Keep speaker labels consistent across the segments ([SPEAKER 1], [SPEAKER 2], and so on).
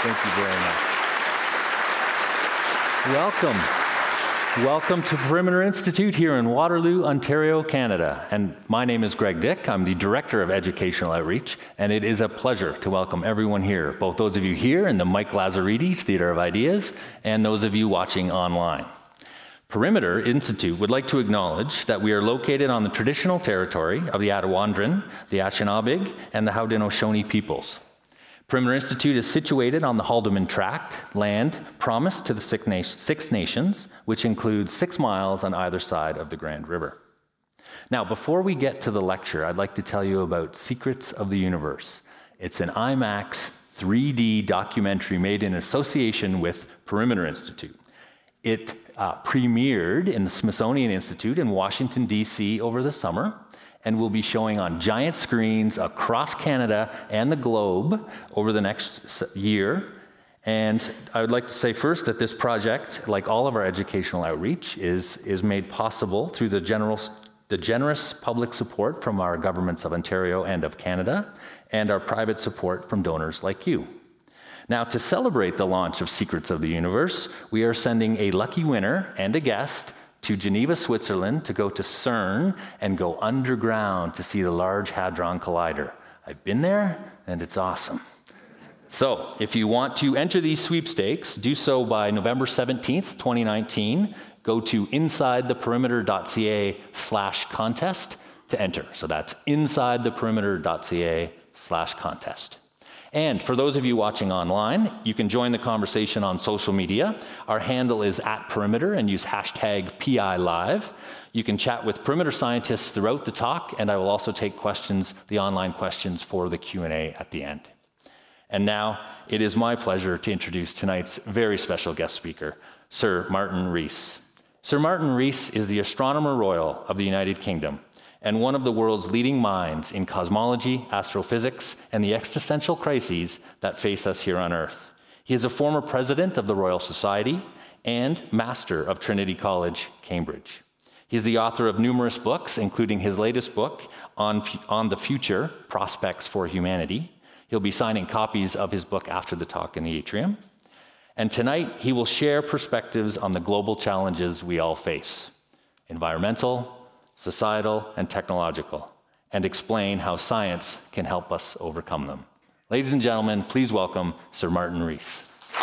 [SPEAKER 1] Thank you very much. Welcome to Perimeter Institute here in Waterloo, Ontario, Canada. And my name is Greg Dick. I'm the Director of Educational Outreach, and it is a pleasure to welcome everyone here, both those of you here in the Mike Lazaridis Theatre of Ideas and those of you watching online. Perimeter Institute would like to acknowledge that we are located on the traditional territory of the Attawandaron, the Anishinaabe, and the Haudenosaunee peoples. Perimeter Institute is situated on the Haldimand Tract, land promised to the Six Nations, which includes 6 miles on either side of the Grand River. Now, before we get to the lecture, I'd like to tell you about Secrets of the Universe. It's an IMAX 3D documentary made in association with Perimeter Institute. It premiered in the Smithsonian Institute in Washington, D.C. over the summer, and will be showing on giant screens across Canada and the globe over the next year. And I would like to say first that this project, like all of our educational outreach, is made possible through the generous public support from our governments of Ontario and of Canada, and our private support from donors like you. Now, to celebrate the launch of Secrets of the Universe, we are sending a lucky winner and a guest to Geneva, Switzerland, to go to CERN and go underground to see the Large Hadron Collider. I've been there, and it's awesome. So, if you want to enter these sweepstakes, do so by November 17th, 2019. Go to insidetheperimeter.ca/contest to enter. So that's insidetheperimeter.ca/contest. And for those of you watching online, you can join the conversation on social media. Our handle is @Perimeter and use hashtag #PILive. You can chat with Perimeter scientists throughout the talk, and I will also take questions, the online questions, for the Q&A at the end. And now, it is my pleasure to introduce tonight's very special guest speaker, Sir Martin Rees. Sir Martin Rees is the Astronomer Royal of the United Kingdom, and one of the world's leading minds in cosmology, astrophysics, and the existential crises that face us here on Earth. He is a former president of the Royal Society and master of Trinity College, Cambridge. He is the author of numerous books, including his latest book on the future, Prospects for Humanity. He'll be signing copies of his book after the talk in the atrium. And tonight, he will share perspectives on the global challenges we all face: environmental, societal, and technological, and explain how science can help us overcome them. Ladies and gentlemen, please welcome Sir Martin Rees.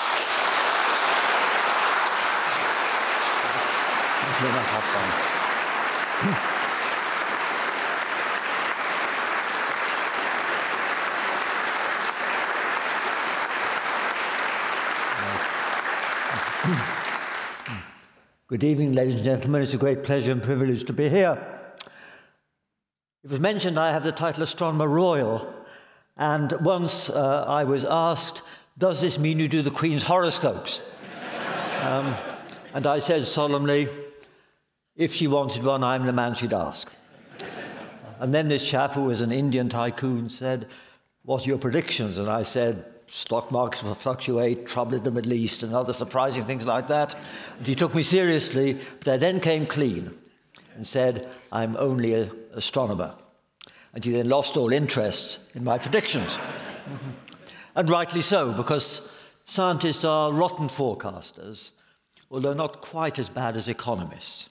[SPEAKER 2] Good evening, ladies and gentlemen. It's a great pleasure and privilege to be here. It was mentioned I have the title Astronomer Royal, and once I was asked, does this mean you do the Queen's horoscopes? And I said solemnly, if she wanted one, I'm the man she'd ask. And then this chap, who was an Indian tycoon, said, what are your predictions? And I said, stock markets will fluctuate, trouble in the Middle East, and other surprising things like that. And he took me seriously, but I then came clean and said, I'm only an astronomer. And he then lost all interest in my predictions. And rightly so, because scientists are rotten forecasters, although not quite as bad as economists.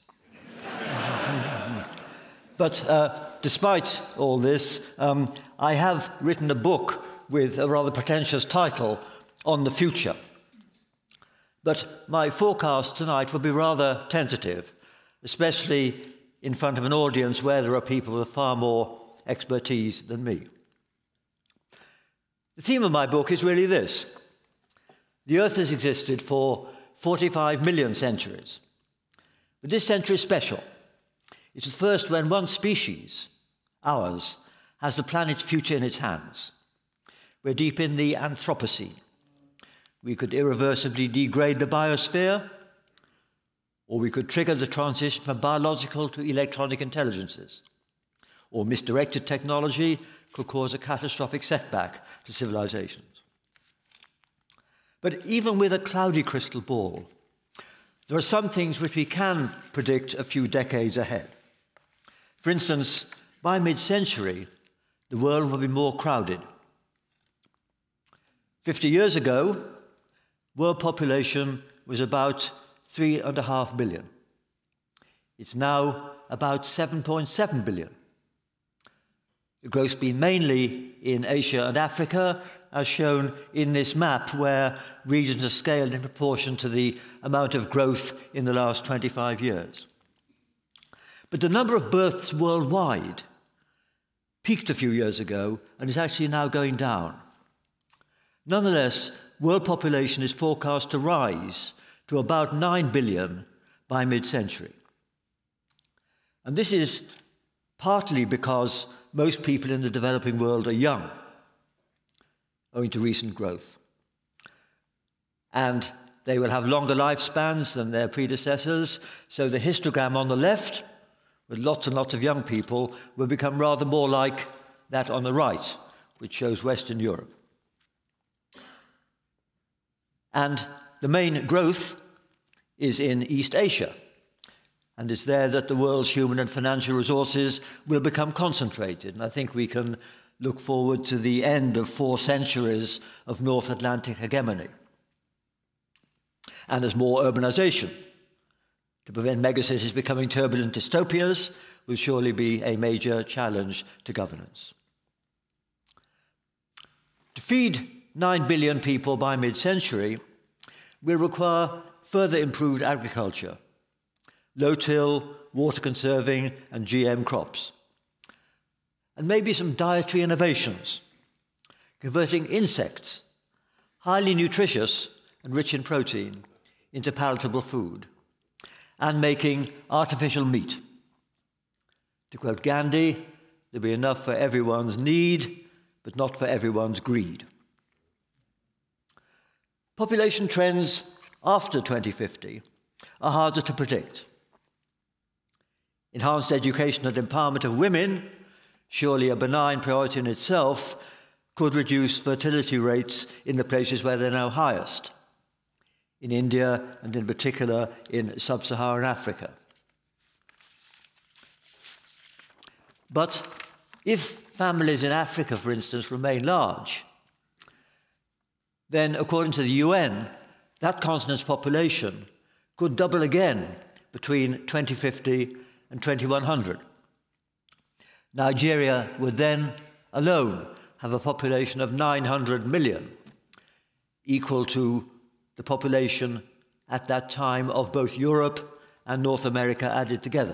[SPEAKER 2] But despite all this, I have written a book with a rather pretentious title on the future. But my forecast tonight will be rather tentative, especially in front of an audience where there are people with far more expertise than me. The theme of my book is really this. The Earth has existed for 45 million centuries. But this century is special. It's the first when one species, ours, has the planet's future in its hands. We're deep in the Anthropocene. We could irreversibly degrade the biosphere, or we could trigger the transition from biological to electronic intelligences. Or misdirected technology could cause a catastrophic setback to civilizations. But even with a cloudy crystal ball, there are some things which we can predict a few decades ahead. For instance, by mid-century, the world will be more crowded. 50 years ago, world population was about 3.5 billion. It's now about 7.7 billion. The growth's been mainly in Asia and Africa, as shown in this map, where regions are scaled in proportion to the amount of growth in the last 25 years. But the number of births worldwide peaked a few years ago and is actually now going down. Nonetheless, world population is forecast to rise to about 9 billion by mid-century. And this is partly because most people in the developing world are young, owing to recent growth. And they will have longer lifespans than their predecessors, so the histogram on the left, with lots and lots of young people, will become rather more like that on the right, which shows Western Europe. And the main growth is in East Asia, and it's there that the world's human and financial resources will become concentrated. And I think we can look forward to the end of 4 centuries of North Atlantic hegemony. And there's more urbanization. To prevent megacities becoming turbulent dystopias will surely be a major challenge to governance. To feed 9 billion people by mid-century will require further improved agriculture, low-till, water-conserving and GM crops, and maybe some dietary innovations, converting insects, highly nutritious and rich in protein, into palatable food, and making artificial meat. To quote Gandhi, there'll be enough for everyone's need, but not for everyone's greed. Population trends after 2050 are harder to predict. Enhanced education and empowerment of women, surely a benign priority in itself, could reduce fertility rates in the places where they're now highest, in India and in particular in sub-Saharan Africa. But if families in Africa, for instance, remain large, then according to the UN, that continent's population could double again between 2050 and 2100. Nigeria would then alone have a population of 900 million, equal to the population at that time of both Europe and North America added together.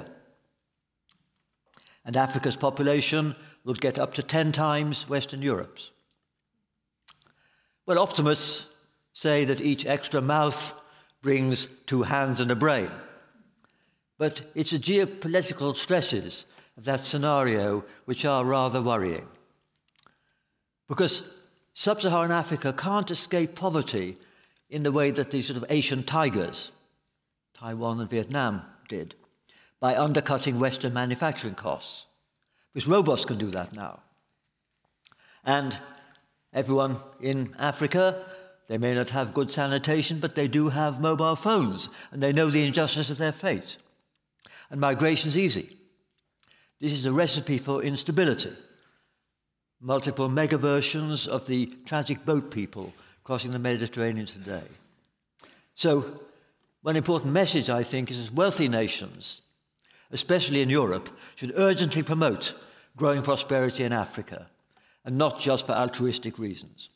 [SPEAKER 2] And Africa's population would get up to 10 times Western Europe's. Well, optimists say that each extra mouth brings 2 hands and a brain. But it's the geopolitical stresses of that scenario which are rather worrying. Because sub-Saharan Africa can't escape poverty in the way that these sort of Asian tigers, Taiwan and Vietnam, did, by undercutting Western manufacturing costs. Because robots can do that now. And everyone in Africa, they may not have good sanitation, but they do have mobile phones, and they know the injustice of their fate. And migration's easy. This is a recipe for instability. Multiple mega versions of the tragic boat people crossing the Mediterranean today. So, one important message, I think, is that wealthy nations, especially in Europe, should urgently promote growing prosperity in Africa, and not just for altruistic reasons.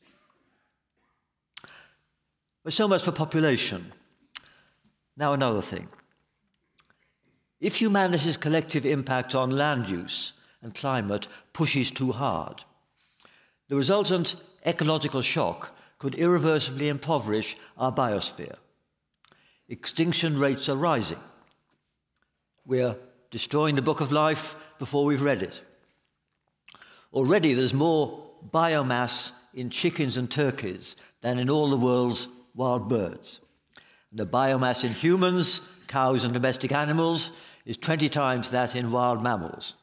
[SPEAKER 2] But so much for population. Now another thing. If humanity's collective impact on land use and climate pushes too hard, the resultant ecological shock could irreversibly impoverish our biosphere. Extinction rates are rising. We're destroying the book of life before we've read it. Already there's more biomass in chickens and turkeys than in all the world's wild birds. And the biomass in humans, cows and domestic animals is 20 times that in wild mammals.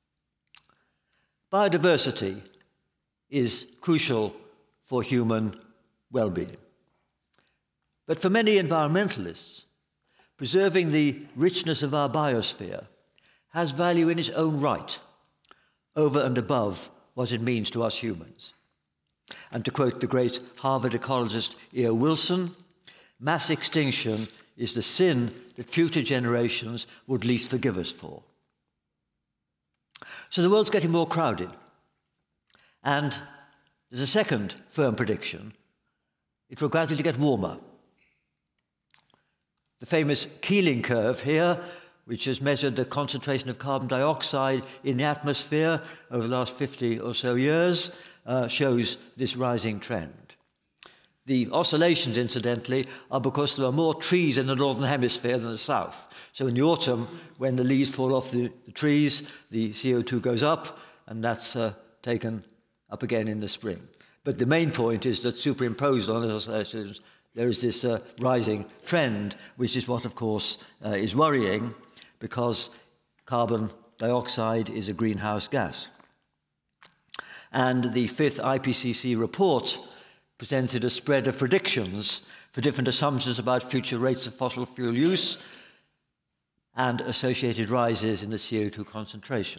[SPEAKER 2] Biodiversity is crucial for human well-being. But for many environmentalists, preserving the richness of our biosphere has value in its own right, over and above what it means to us humans. And to quote the great Harvard ecologist E.O. Wilson, mass extinction is the sin that future generations would least forgive us for. So the world's getting more crowded. And there's a second firm prediction. It will gradually get warmer. The famous Keeling curve here, which has measured the concentration of carbon dioxide in the atmosphere over the last 50 or so years, shows this rising trend. The oscillations, incidentally, are because there are more trees in the northern hemisphere than the south. So in the autumn, when the leaves fall off the trees, the CO2 goes up, and that's taken up again in the spring. But the main point is that superimposed on those oscillations, there is this rising trend, which is what, of course, is worrying, because carbon dioxide is a greenhouse gas. And the fifth IPCC report presented a spread of predictions for different assumptions about future rates of fossil fuel use and associated rises in the CO2 concentration.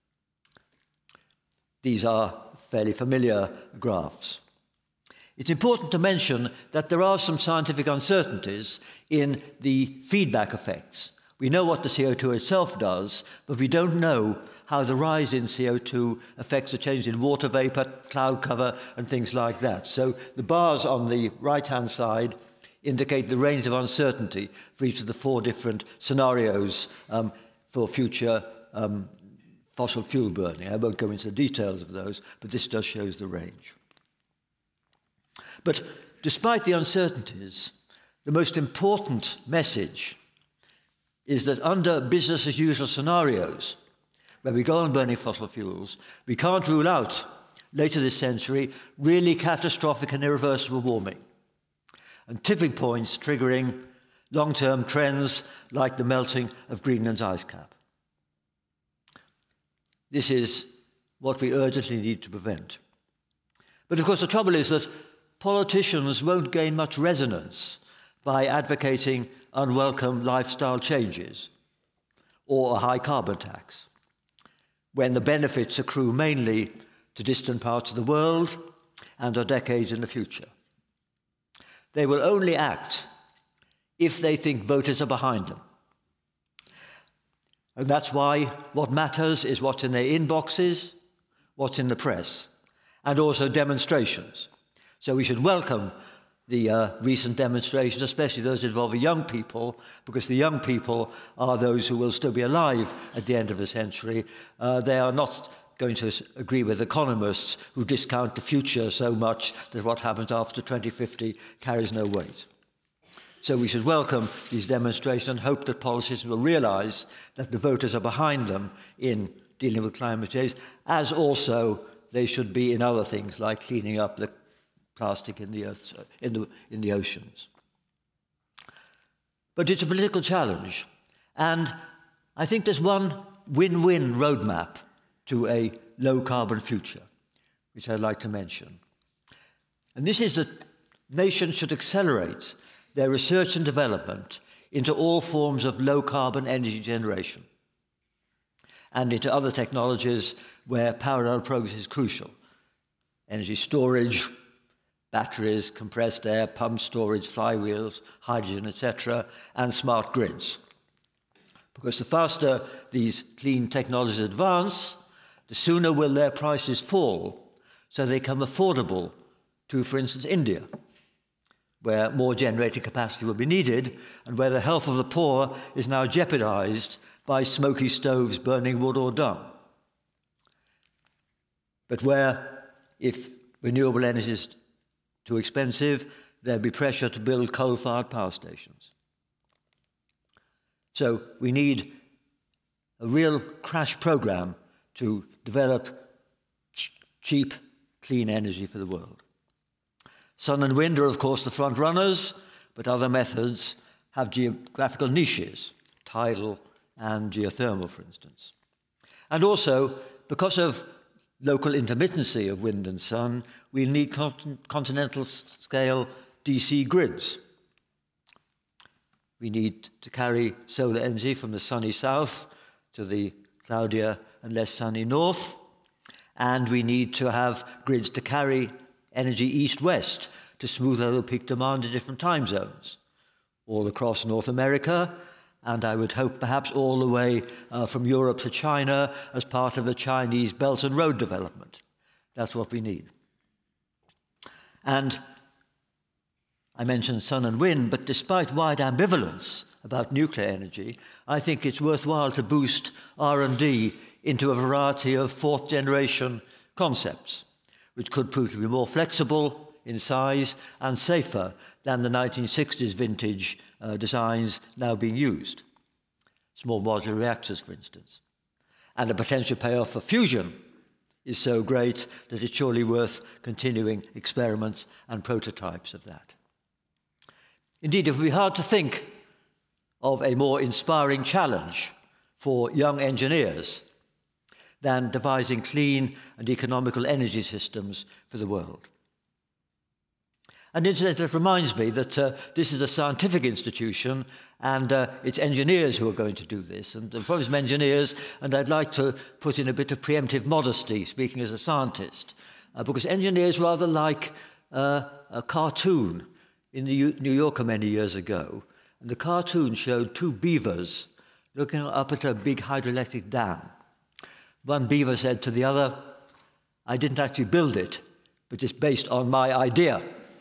[SPEAKER 2] These are fairly familiar graphs. It's important to mention that there are some scientific uncertainties in the feedback effects. We know what the CO2 itself does, but we don't know how the rise in CO2 affects the change in water vapor, cloud cover, and things like that. So the bars on the right-hand side indicate the range of uncertainty for each of the four different scenarios for future fossil fuel burning. I won't go into the details of those, but this does show the range. But despite the uncertainties, the most important message is that under business as usual scenarios, where we go on burning fossil fuels, we can't rule out, later this century, really catastrophic and irreversible warming, and tipping points triggering long-term trends like the melting of Greenland's ice cap. This is what we urgently need to prevent. But of course the trouble is that politicians won't gain much resonance by advocating unwelcome lifestyle changes or a high carbon tax, when the benefits accrue mainly to distant parts of the world and are decades in the future. They will only act if they think voters are behind them. And that's why what matters is what's in their inboxes, what's in the press, and also demonstrations. So we should welcome the recent demonstrations, especially those involving young people, because the young people are those who will still be alive at the end of the century. They are not going to agree with economists who discount the future so much that what happens after 2050 carries no weight. So we should welcome these demonstrations and hope that politicians will realize that the voters are behind them in dealing with climate change, as also they should be in other things like cleaning up the plastic in the earth, in the oceans. But it's a political challenge, and I think there's one win-win roadmap to a low-carbon future, which I'd like to mention. And this is that nations should accelerate their research and development into all forms of low-carbon energy generation and into other technologies where parallel progress is crucial. Energy storage, batteries, compressed air, pump storage, flywheels, hydrogen, etc., and smart grids. Because the faster these clean technologies advance, the sooner will their prices fall so they become affordable to, for instance, India, where more generating capacity will be needed and where the health of the poor is now jeopardized by smoky stoves burning wood or dung. But where, if renewable energy is too expensive, there'll be pressure to build coal-fired power stations. So we need a real crash program to develop cheap, clean energy for the world. Sun and wind are, of course, the front runners, but other methods have geographical niches, tidal and geothermal, for instance. And also, because of local intermittency of wind and sun, we'll need continental-scale DC grids. We need to carry solar energy from the sunny south to the cloudier and less sunny north, and we need to have grids to carry energy east-west to smooth out the peak demand in different time zones. all across North America, and I would hope perhaps all the way from Europe to China as part of the Chinese Belt and Road development. That's what we need. And I mentioned sun and wind, but despite wide ambivalence about nuclear energy, I think it's worthwhile to boost R&D into a variety of fourth-generation concepts, which could prove to be more flexible in size and safer than the 1960s vintage designs now being used. Small modular reactors, for instance. And the potential payoff for fusion is so great that it's surely worth continuing experiments and prototypes of that. Indeed, it would be hard to think of a more inspiring challenge for young engineers than devising clean and economical energy systems for the world. And incidentally, it reminds me that this is a scientific institution, and it's engineers who are going to do this. And probably some engineers, and I'd like to put in a bit of preemptive modesty, speaking as a scientist, because engineers rather like a cartoon in the New Yorker many years ago. And the cartoon showed two beavers looking up at a big hydroelectric dam. One beaver said to the other, "I didn't actually build it, but it's based on my idea."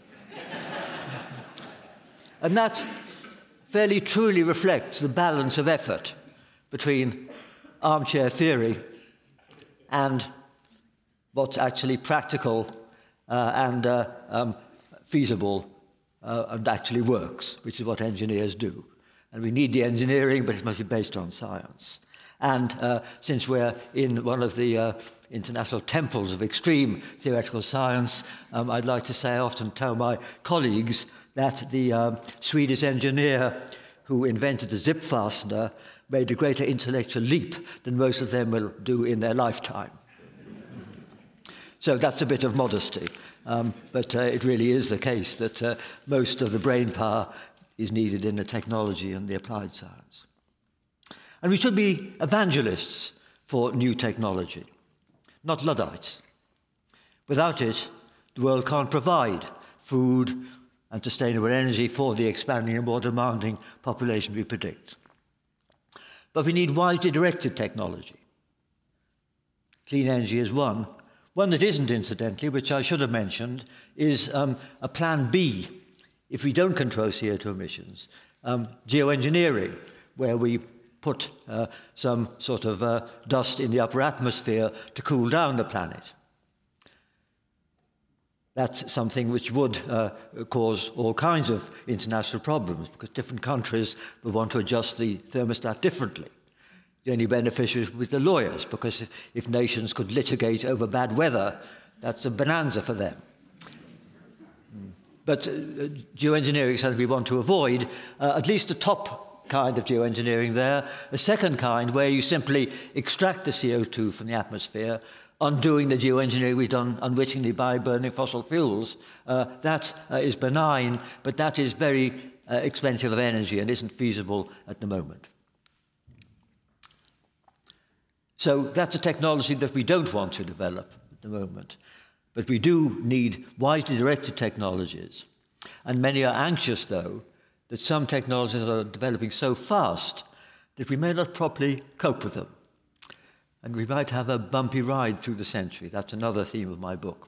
[SPEAKER 2] And that fairly truly reflects the balance of effort between armchair theory and what's actually practical and feasible and actually works, which is what engineers do. And we need the engineering, but it must be based on science. And since we're in one of the international temples of extreme theoretical science, I'd like to say I often tell my colleagues that the Swedish engineer who invented the zip fastener made a greater intellectual leap than most of them will do in their lifetime. So that's a bit of modesty. But it really is the case that most of the brain power is needed in the technology and the applied science. And we should be evangelists for new technology, not Luddites. Without it, the world can't provide food and sustainable energy for the expanding and more demanding population we predict. But we need wisely directed technology. Clean energy is one. One that isn't, incidentally, which I should have mentioned, is a plan B if we don't control CO2 emissions. Geoengineering, where we put some sort of dust in the upper atmosphere to cool down the planet. That's something which would cause all kinds of international problems, because different countries would want to adjust the thermostat differently. The only beneficiaries would be the lawyers, because if nations could litigate over bad weather, that's a bonanza for them. But geoengineering is something we want to avoid, at least the top kind of geoengineering there. A second kind, where you simply extract the CO2 from the atmosphere, undoing the geoengineering we've done unwittingly by burning fossil fuels. That is benign, but that is very expensive of energy and isn't feasible at the moment. So that's a technology that we don't want to develop at the moment. But we do need wisely directed technologies. And many are anxious, though, that some technologies are developing so fast that we may not properly cope with them. And we might have a bumpy ride through the century. That's another theme of my book.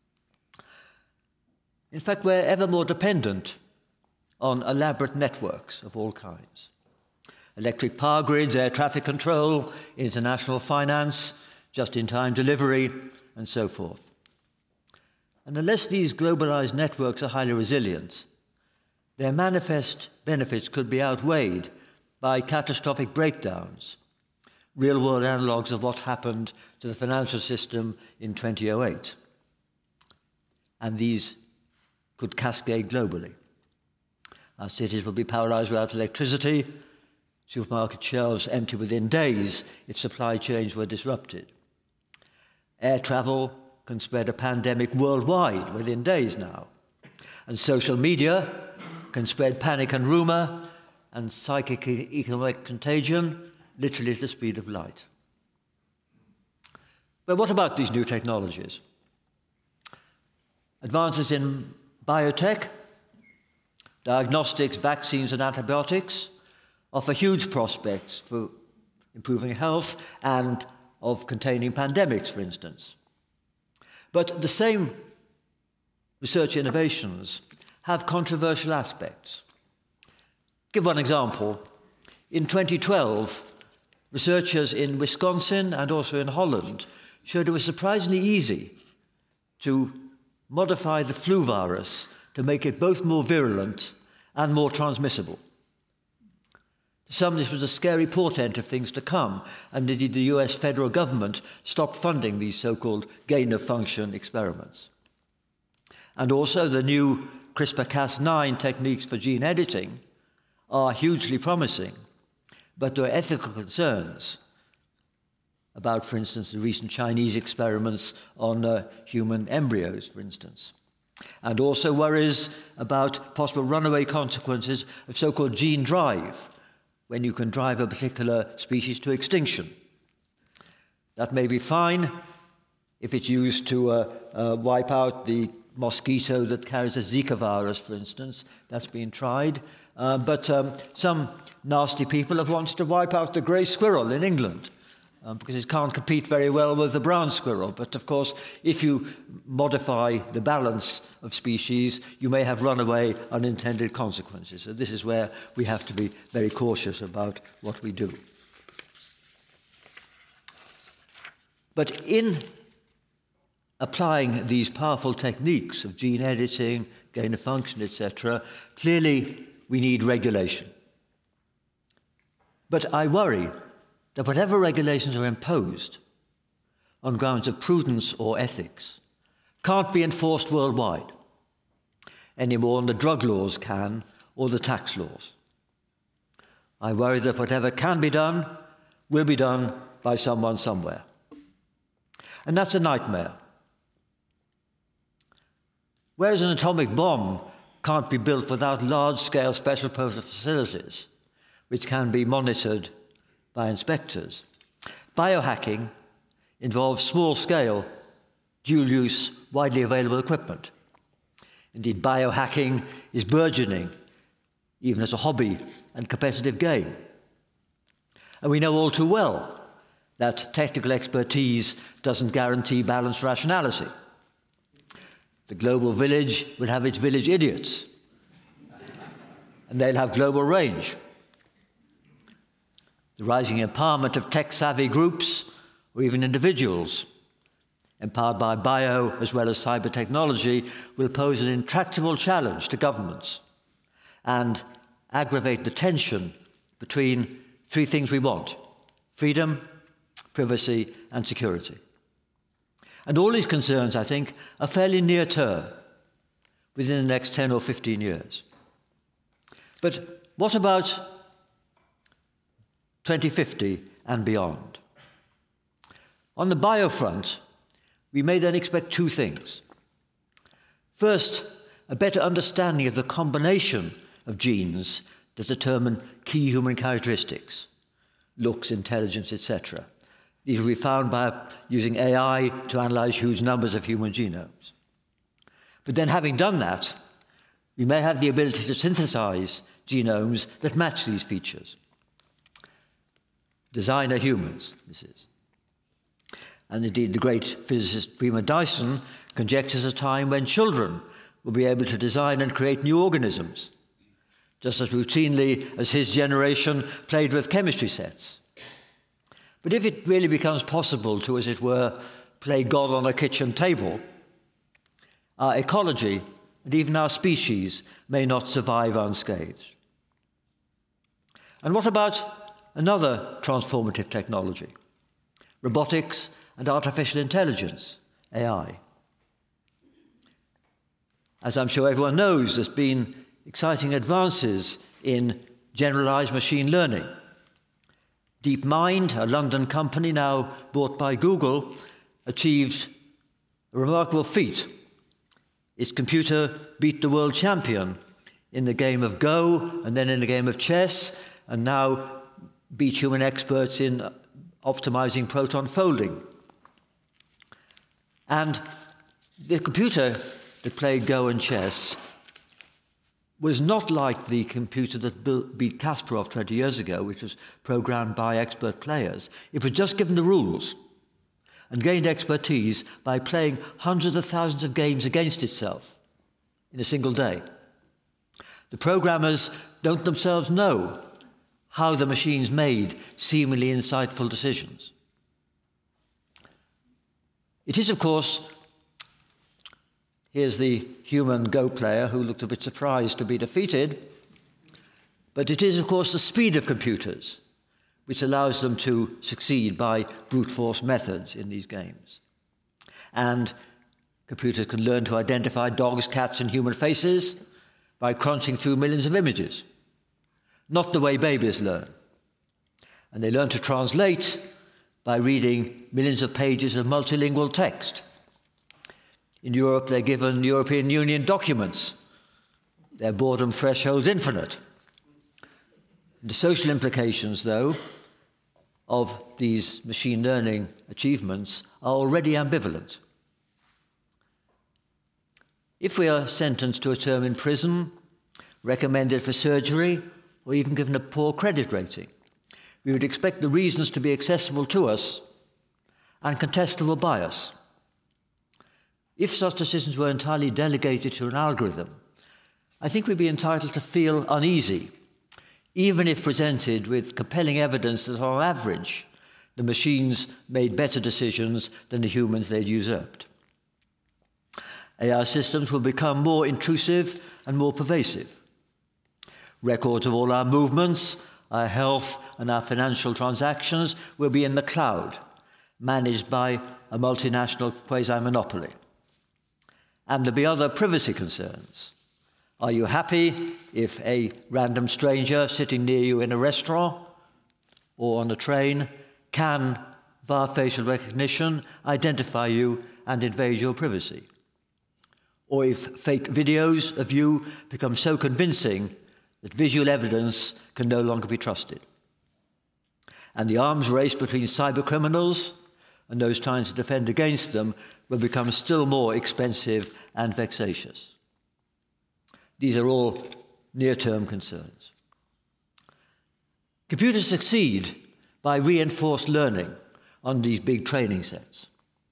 [SPEAKER 2] In fact, we're ever more dependent on elaborate networks of all kinds. Electric power grids, air traffic control, international finance, just-in-time delivery, and so forth. And unless these globalized networks are highly resilient, their manifest benefits could be outweighed by catastrophic breakdowns, real-world analogues of what happened to the financial system in 2008. And these could cascade globally. Our cities will be paralyzed without electricity, supermarket shelves empty within days if supply chains were disrupted. Air travel can spread a pandemic worldwide within days now. And social media can spread panic and rumor and psychic economic contagion literally at the speed of light. But what about these new technologies? Advances in biotech, diagnostics, vaccines, and antibiotics offer huge prospects for improving health and of containing pandemics, for instance. But the same research innovations have controversial aspects. Give one example. In 2012, researchers in Wisconsin and also in Holland showed it was surprisingly easy to modify the flu virus to make it both more virulent and more transmissible. To some, this was a scary portent of things to come, and indeed the US federal government stopped funding these so-called gain-of-function experiments. And also the new CRISPR-Cas9 techniques for gene editing are hugely promising, but there are ethical concerns about, for instance, the recent Chinese experiments on human embryos, for instance, and also worries about possible runaway consequences of so-called gene drive, when you can drive a particular species to extinction. That may be fine if it's used to wipe out the mosquito that carries the Zika virus, for instance. That's been tried. But some nasty people have wanted to wipe out the grey squirrel in England because it can't compete very well with the brown squirrel. But of course, if you modify the balance of species, you may have runaway unintended consequences. So this is where we have to be very cautious about what we do. But in applying these powerful techniques of gene editing, gain of function, etc., clearly we need regulation. But I worry that whatever regulations are imposed on grounds of prudence or ethics can't be enforced worldwide any more than the drug laws can or the tax laws. I worry that whatever can be done will be done by someone somewhere. And that's a nightmare. Whereas an atomic bomb can't be built without large-scale special-purpose facilities, which can be monitored by inspectors, biohacking involves small-scale, dual-use, widely available equipment. Indeed, biohacking is burgeoning, even as a hobby and competitive game. And we know all too well that technical expertise doesn't guarantee balanced rationality. The global village will have its village idiots, and they'll have global range. The rising empowerment of tech-savvy groups, or even individuals, empowered by bio as well as cyber technology, will pose an intractable challenge to governments and aggravate the tension between three things we want: freedom, privacy, and security. And all these concerns, I think, are fairly near term, within the next 10 or 15 years. But what about 2050 and beyond? On the bio front, we may then expect two things. First, a better understanding of the combination of genes that determine key human characteristics, looks, intelligence, etc. These will be found by using AI to analyze huge numbers of human genomes. But then, having done that, we may have the ability to synthesize genomes that match these features. Designer humans, this is. And indeed, the great physicist Freeman Dyson conjectures a time when children will be able to design and create new organisms, just as routinely as his generation played with chemistry sets. But if it really becomes possible to, as it were, play God on a kitchen table, our ecology and even our species may not survive unscathed. And what about another transformative technology? Robotics and artificial intelligence, AI. As I'm sure everyone knows, there's been exciting advances in generalized machine learning. DeepMind, a London company now bought by Google, achieved a remarkable feat. Its computer beat the world champion in the game of Go, and then in the game of chess, and now beat human experts in optimizing proton folding. And the computer that played Go and chess was not like the computer that beat Kasparov 20 years ago, which was programmed by expert players. It was just given the rules and gained expertise by playing hundreds of thousands of games against itself in a single day. The programmers don't themselves know how the machines made seemingly insightful decisions. It is, of course, here's the human Go player who looked a bit surprised to be defeated, but it is, of course, the speed of computers which allows them to succeed by brute force methods in these games. And computers can learn to identify dogs, cats, and human faces by crunching through millions of images, not the way babies learn. And they learn to translate by reading millions of pages of multilingual text. In Europe, they're given European Union documents. Their boredom threshold's infinite. The social implications, though, of these machine learning achievements are already ambivalent. If we are sentenced to a term in prison, recommended for surgery, or even given a poor credit rating, we would expect the reasons to be accessible to us and contestable by us. If such decisions were entirely delegated to an algorithm, I think we'd be entitled to feel uneasy, even if presented with compelling evidence that on average, the machines made better decisions than the humans they'd usurped. AI systems will become more intrusive and more pervasive. Records of all our movements, our health, and our financial transactions will be in the cloud, managed by a multinational quasi-monopoly. And there'll be other privacy concerns. Are you happy if a random stranger sitting near you in a restaurant or on a train can, via facial recognition, identify you and invade your privacy? Or if fake videos of you become so convincing that visual evidence can no longer be trusted? And the arms race between cybercriminals and those trying to defend against them will become still more expensive and vexatious. These are all near-term concerns. Computers succeed by reinforced learning on these big training sets.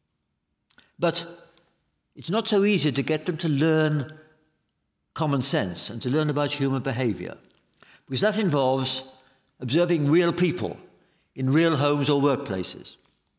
[SPEAKER 2] But it's not so easy to get them to learn common sense and to learn about human behavior, because that involves observing real people in real homes or workplaces.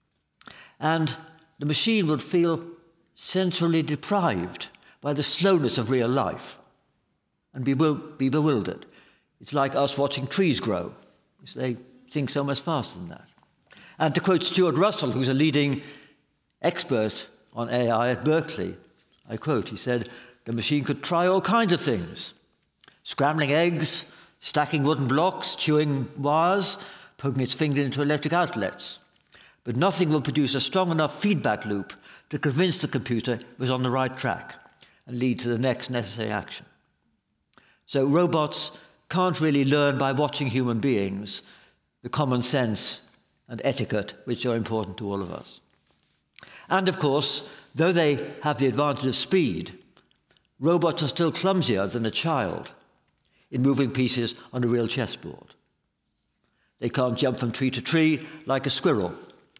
[SPEAKER 2] And the machine would feel sensorily deprived by the slowness of real life and be bewildered. It's like us watching trees grow, because they think so much faster than that. And to quote Stuart Russell, who's a leading expert on AI at Berkeley, I quote, he said, "The machine could try all kinds of things: scrambling eggs, stacking wooden blocks, chewing wires, poking its finger into electric outlets. But nothing will produce a strong enough feedback loop to convince the computer it was on the right track and lead to the next necessary action." So robots can't really learn by watching human beings the common sense and etiquette which are important to all of us. And of course, though they have the advantage of speed, robots are still clumsier than a child in moving pieces on a real chessboard. They can't jump from tree to tree like a squirrel.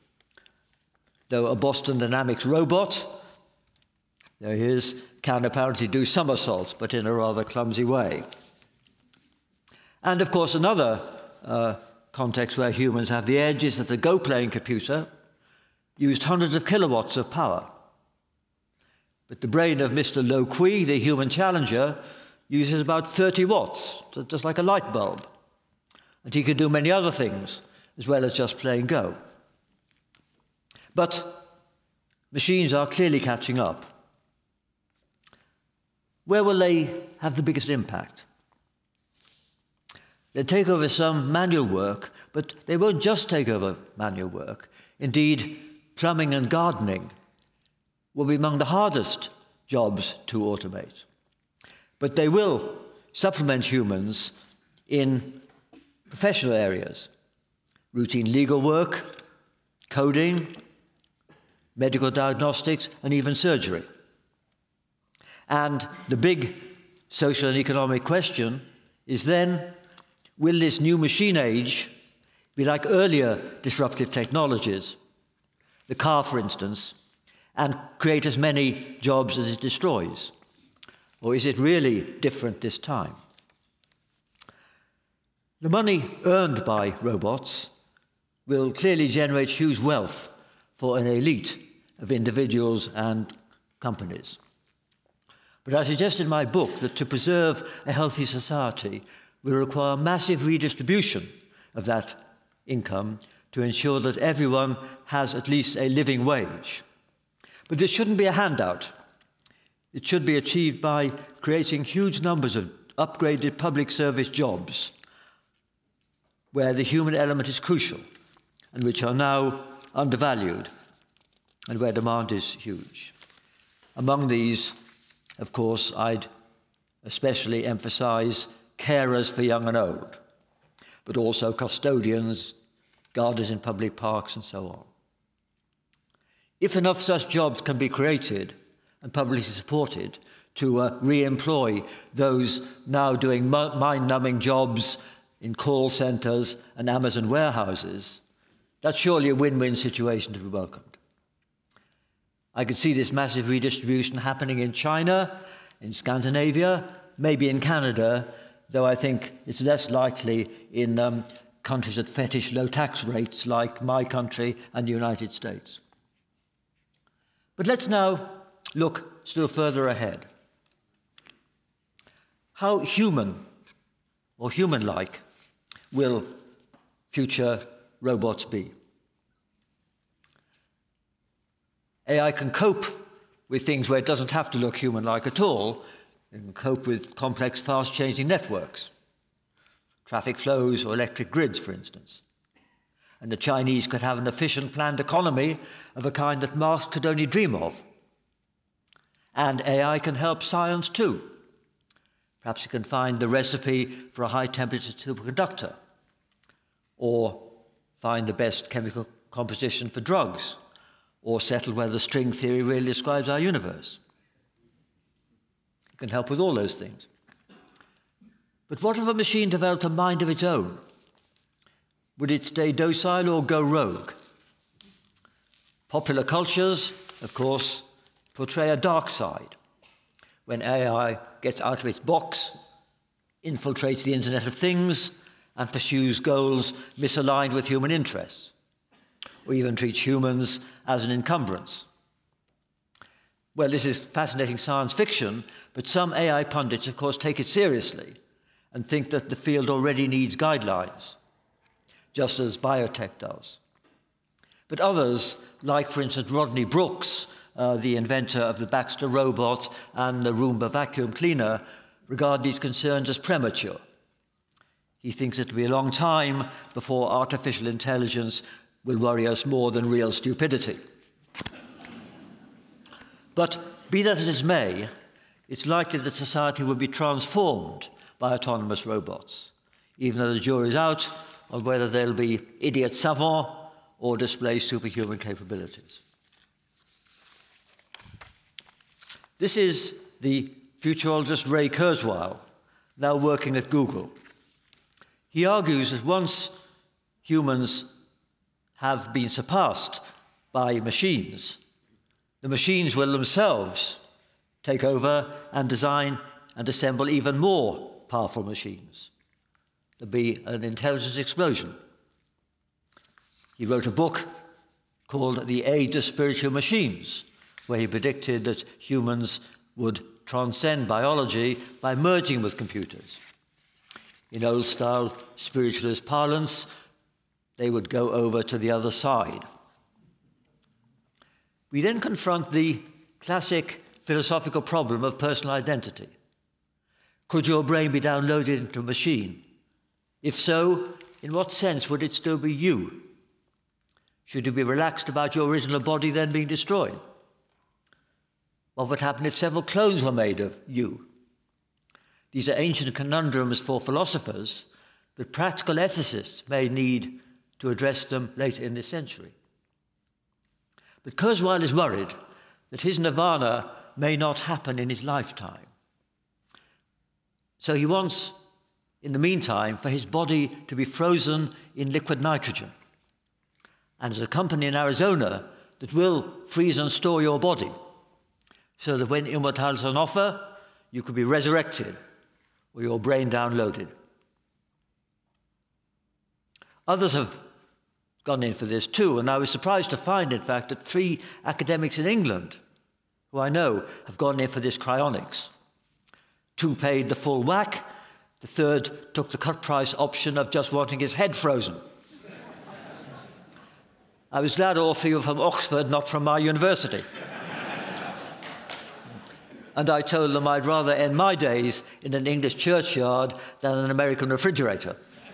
[SPEAKER 2] Though a Boston Dynamics robot, there he is, can apparently do somersaults, but in a rather clumsy way. And of course, another context where humans have the edge is that the Go-playing computer used hundreds of kilowatts of power. But the brain of Mr. Lo Kui, the human challenger, uses about 30 watts, just like a light bulb. And he can do many other things, as well as just playing Go. But machines are clearly catching up. Where will they have the biggest impact? They'll take over some manual work, but they won't just take over manual work. Indeed, plumbing and gardening will be among the hardest jobs to automate. But they will supplement humans in professional areas: routine legal work, coding, medical diagnostics, and even surgery. And the big social and economic question is then, will this new machine age be like earlier disruptive technologies, the car for instance, and create as many jobs as it destroys? Or is it really different this time? The money earned by robots will clearly generate huge wealth for an elite of individuals and companies. But I suggest in my book that to preserve a healthy society will require massive redistribution of that income to ensure that everyone has at least a living wage. But this shouldn't be a handout. It should be achieved by creating huge numbers of upgraded public service jobs where the human element is crucial and which are now undervalued and where demand is huge. Among these, of course, I'd especially emphasize carers for young and old, but also custodians, gardeners in public parks, and so on. If enough such jobs can be created and publicly supported to re-employ those now doing mind-numbing jobs in call centres and Amazon warehouses, that's surely a win-win situation to be welcomed. I could see this massive redistribution happening in China, in Scandinavia, maybe in Canada, though I think it's less likely in countries that fetish low tax rates like my country and the United States. But let's now look still further ahead. How human or human-like will future robots be? AI can cope with things where it doesn't have to look human-like at all. It can cope with complex, fast-changing networks, traffic flows or electric grids, for instance. And the Chinese could have an efficient planned economy of a kind that Marx could only dream of. And AI can help science too. Perhaps it can find the recipe for a high-temperature superconductor, or find the best chemical composition for drugs, or settle whether string theory really describes our universe. It can help with all those things. But what if a machine developed a mind of its own? Would it stay docile or go rogue? Popular cultures, of course, portray a dark side. When AI gets out of its box, infiltrates the Internet of Things, and pursues goals misaligned with human interests, or even treats humans as an encumbrance. Well, this is fascinating science fiction, but some AI pundits, of course, take it seriously and think that the field already needs guidelines, just as biotech does. But others, like, for instance, Rodney Brooks, the inventor of the Baxter robot and the Roomba vacuum cleaner, regard these concerns as premature. He thinks it will be a long time before artificial intelligence will worry us more than real stupidity. But be that as it may, it's likely that society will be transformed by autonomous robots, even though the jury's out on whether they'll be idiot savants or display superhuman capabilities. This is the futurologist Ray Kurzweil, now working at Google. He argues that once humans have been surpassed by machines, the machines will themselves take over and design and assemble even more powerful machines. There'll be an intelligence explosion. He wrote a book called The Age of Spiritual Machines, where he predicted that humans would transcend biology by merging with computers. In old-style spiritualist parlance, they would go over to the other side. We then confront the classic philosophical problem of personal identity. Could your brain be downloaded into a machine? If so, in what sense would it still be you? Should you be relaxed about your original body then being destroyed? What would happen if several clones were made of you? These are ancient conundrums for philosophers, but practical ethicists may need to address them later in this century. But Kurzweil is worried that his nirvana may not happen in his lifetime. So he wants, in the meantime, for his body to be frozen in liquid nitrogen. And there's a company in Arizona that will freeze and store your body so that when immortality is on offer, you could be resurrected or your brain downloaded. Others have gone in for this too, and I was surprised to find, in fact, that 3 academics in England, who I know, have gone in for this cryonics. 2 paid the full whack, the third took the cut price option of just wanting his head frozen. I was glad all 3 were from Oxford, not from my university. And I told them I'd rather end my days in an English churchyard than an American refrigerator.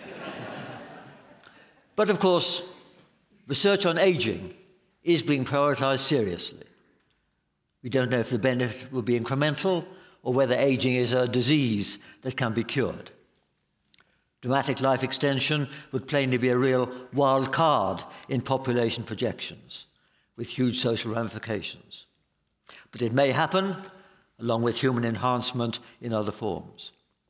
[SPEAKER 2] But of course, research on aging is being prioritized seriously. We don't know if the benefit will be incremental or whether aging is a disease that can be cured. Dramatic life extension would plainly be a real wild card in population projections, with huge social ramifications. But it may happen, along with human enhancement in other forms.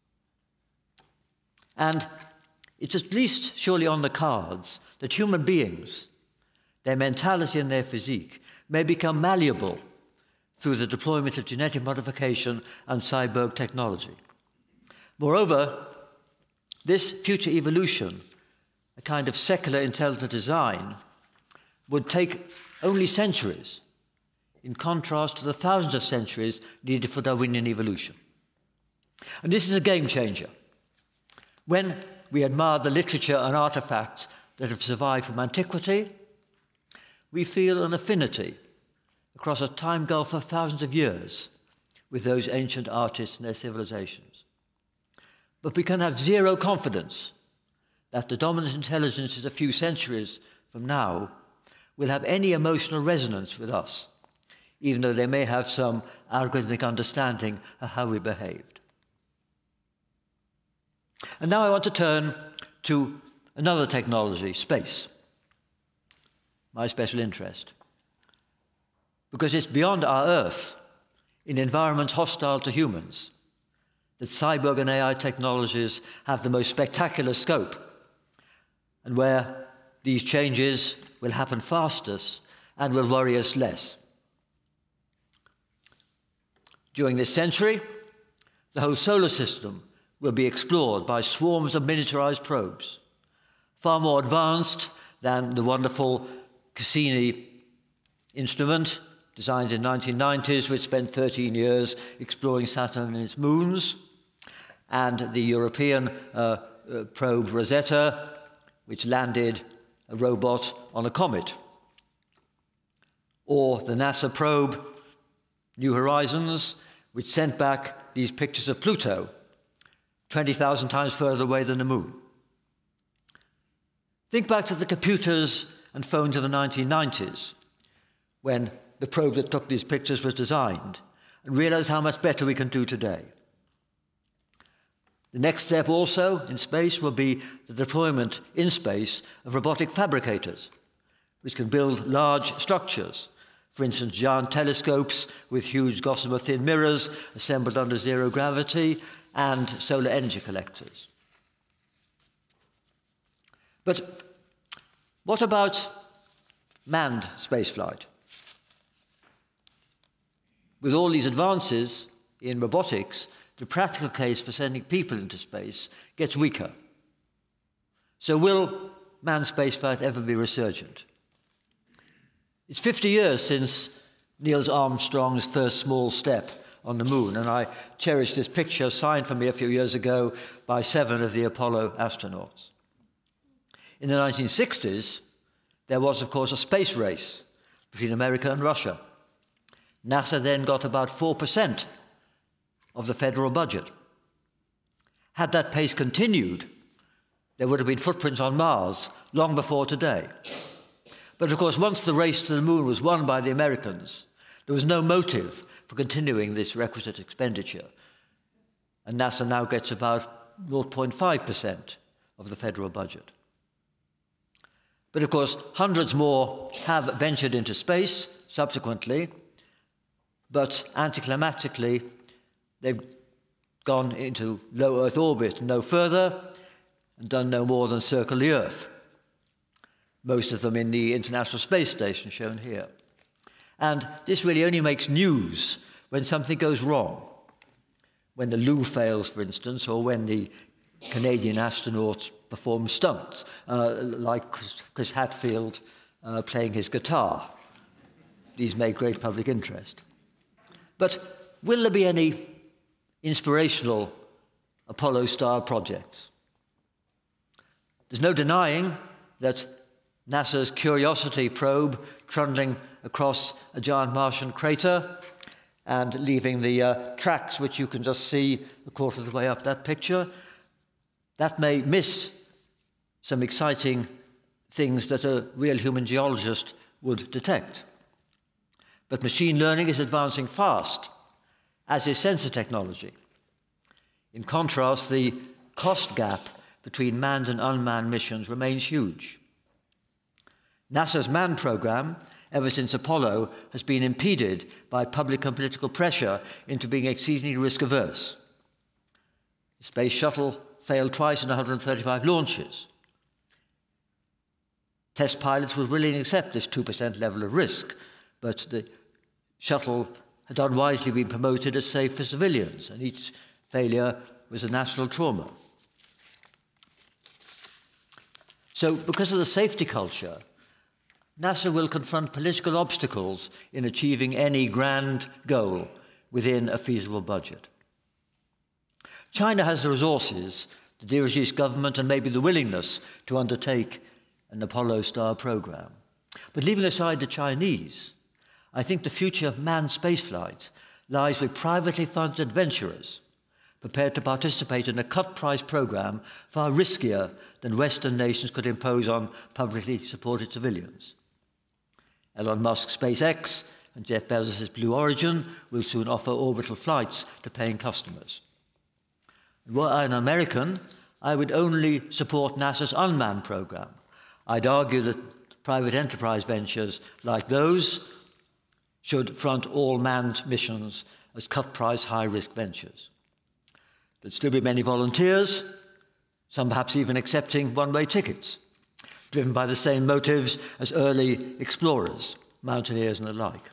[SPEAKER 2] And it's at least surely on the cards that human beings, their mentality and their physique, may become malleable through the deployment of genetic modification and cyborg technology. Moreover, this future evolution, a kind of secular intelligent design, would take only centuries, in contrast to the thousands of centuries needed for Darwinian evolution. And this is a game changer. When we admire the literature and artifacts that have survived from antiquity, we feel an affinity across a time gulf of thousands of years with those ancient artists and their civilizations. But we can have zero confidence that the dominant intelligences a few centuries from now will have any emotional resonance with us, even though they may have some algorithmic understanding of how we behaved. And now I want to turn to another technology, space, my special interest, because it's beyond our Earth, in environments hostile to humans, that cyborg and AI technologies have the most spectacular scope, and where these changes will happen fastest and will worry us less. During this century, the whole solar system will be explored by swarms of miniaturized probes, far more advanced than the wonderful Cassini instrument designed in the 1990s, which spent 13 years exploring Saturn and its moons, and the European probe Rosetta, which landed a robot on a comet, or the NASA probe New Horizons, which sent back these pictures of Pluto 20,000 times further away than the moon. Think back to the computers and phones of the 1990s, when the probe that took these pictures was designed, and realize how much better we can do today. The next step also in space will be the deployment in space of robotic fabricators, which can build large structures. For instance, giant telescopes with huge gossamer-thin mirrors assembled under zero gravity, and solar energy collectors. But what about manned spaceflight? With all these advances in robotics, the practical case for sending people into space gets weaker. So will manned spaceflight ever be resurgent? It's 50 years since Neil Armstrong's first small step on the moon, and I cherish this picture signed for me a few years ago by 7 of the Apollo astronauts. In the 1960s, there was, of course, a space race between America and Russia. NASA then got about 4% of the federal budget. Had that pace continued, there would have been footprints on Mars long before today. But of course, once the race to the moon was won by the Americans, there was no motive for continuing this requisite expenditure. And NASA now gets about 0.5% of the federal budget. But of course, hundreds more have ventured into space subsequently, but anticlimactically, they've gone into low Earth orbit, no further, and done no more than circle the Earth. Most of them in the International Space Station, shown here. And this really only makes news when something goes wrong. When the loo fails, for instance, or when the Canadian astronauts perform stunts, like Chris Hadfield playing his guitar. These make great public interest. But will there be any inspirational Apollo-style projects? There's no denying that NASA's Curiosity probe trundling across a giant Martian crater and leaving the tracks, which you can just see a quarter of the way up that picture, that may miss some exciting things that a real human geologist would detect. But machine learning is advancing fast, as is sensor technology. In contrast, the cost gap between manned and unmanned missions remains huge. NASA's manned program, ever since Apollo, has been impeded by public and political pressure into being exceedingly risk-averse. The Space Shuttle failed twice in 135 launches. Test pilots were willing to accept this 2% level of risk, but the shuttle had unwisely been promoted as safe for civilians, and each failure was a national trauma. So, because of the safety culture, NASA will confront political obstacles in achieving any grand goal within a feasible budget. China has the resources, the Dirigist government, and maybe the willingness to undertake an Apollo-style program. But leaving aside the Chinese, I think the future of manned spaceflight lies with privately funded adventurers prepared to participate in a cut-price program far riskier than Western nations could impose on publicly supported civilians. Elon Musk's SpaceX and Jeff Bezos' Blue Origin will soon offer orbital flights to paying customers. Were I an American, I would only support NASA's unmanned program. I'd argue that private enterprise ventures like those should front all manned missions as cut-price, high-risk ventures. There'd still be many volunteers, some perhaps even accepting one-way tickets, driven by the same motives as early explorers, mountaineers and the like.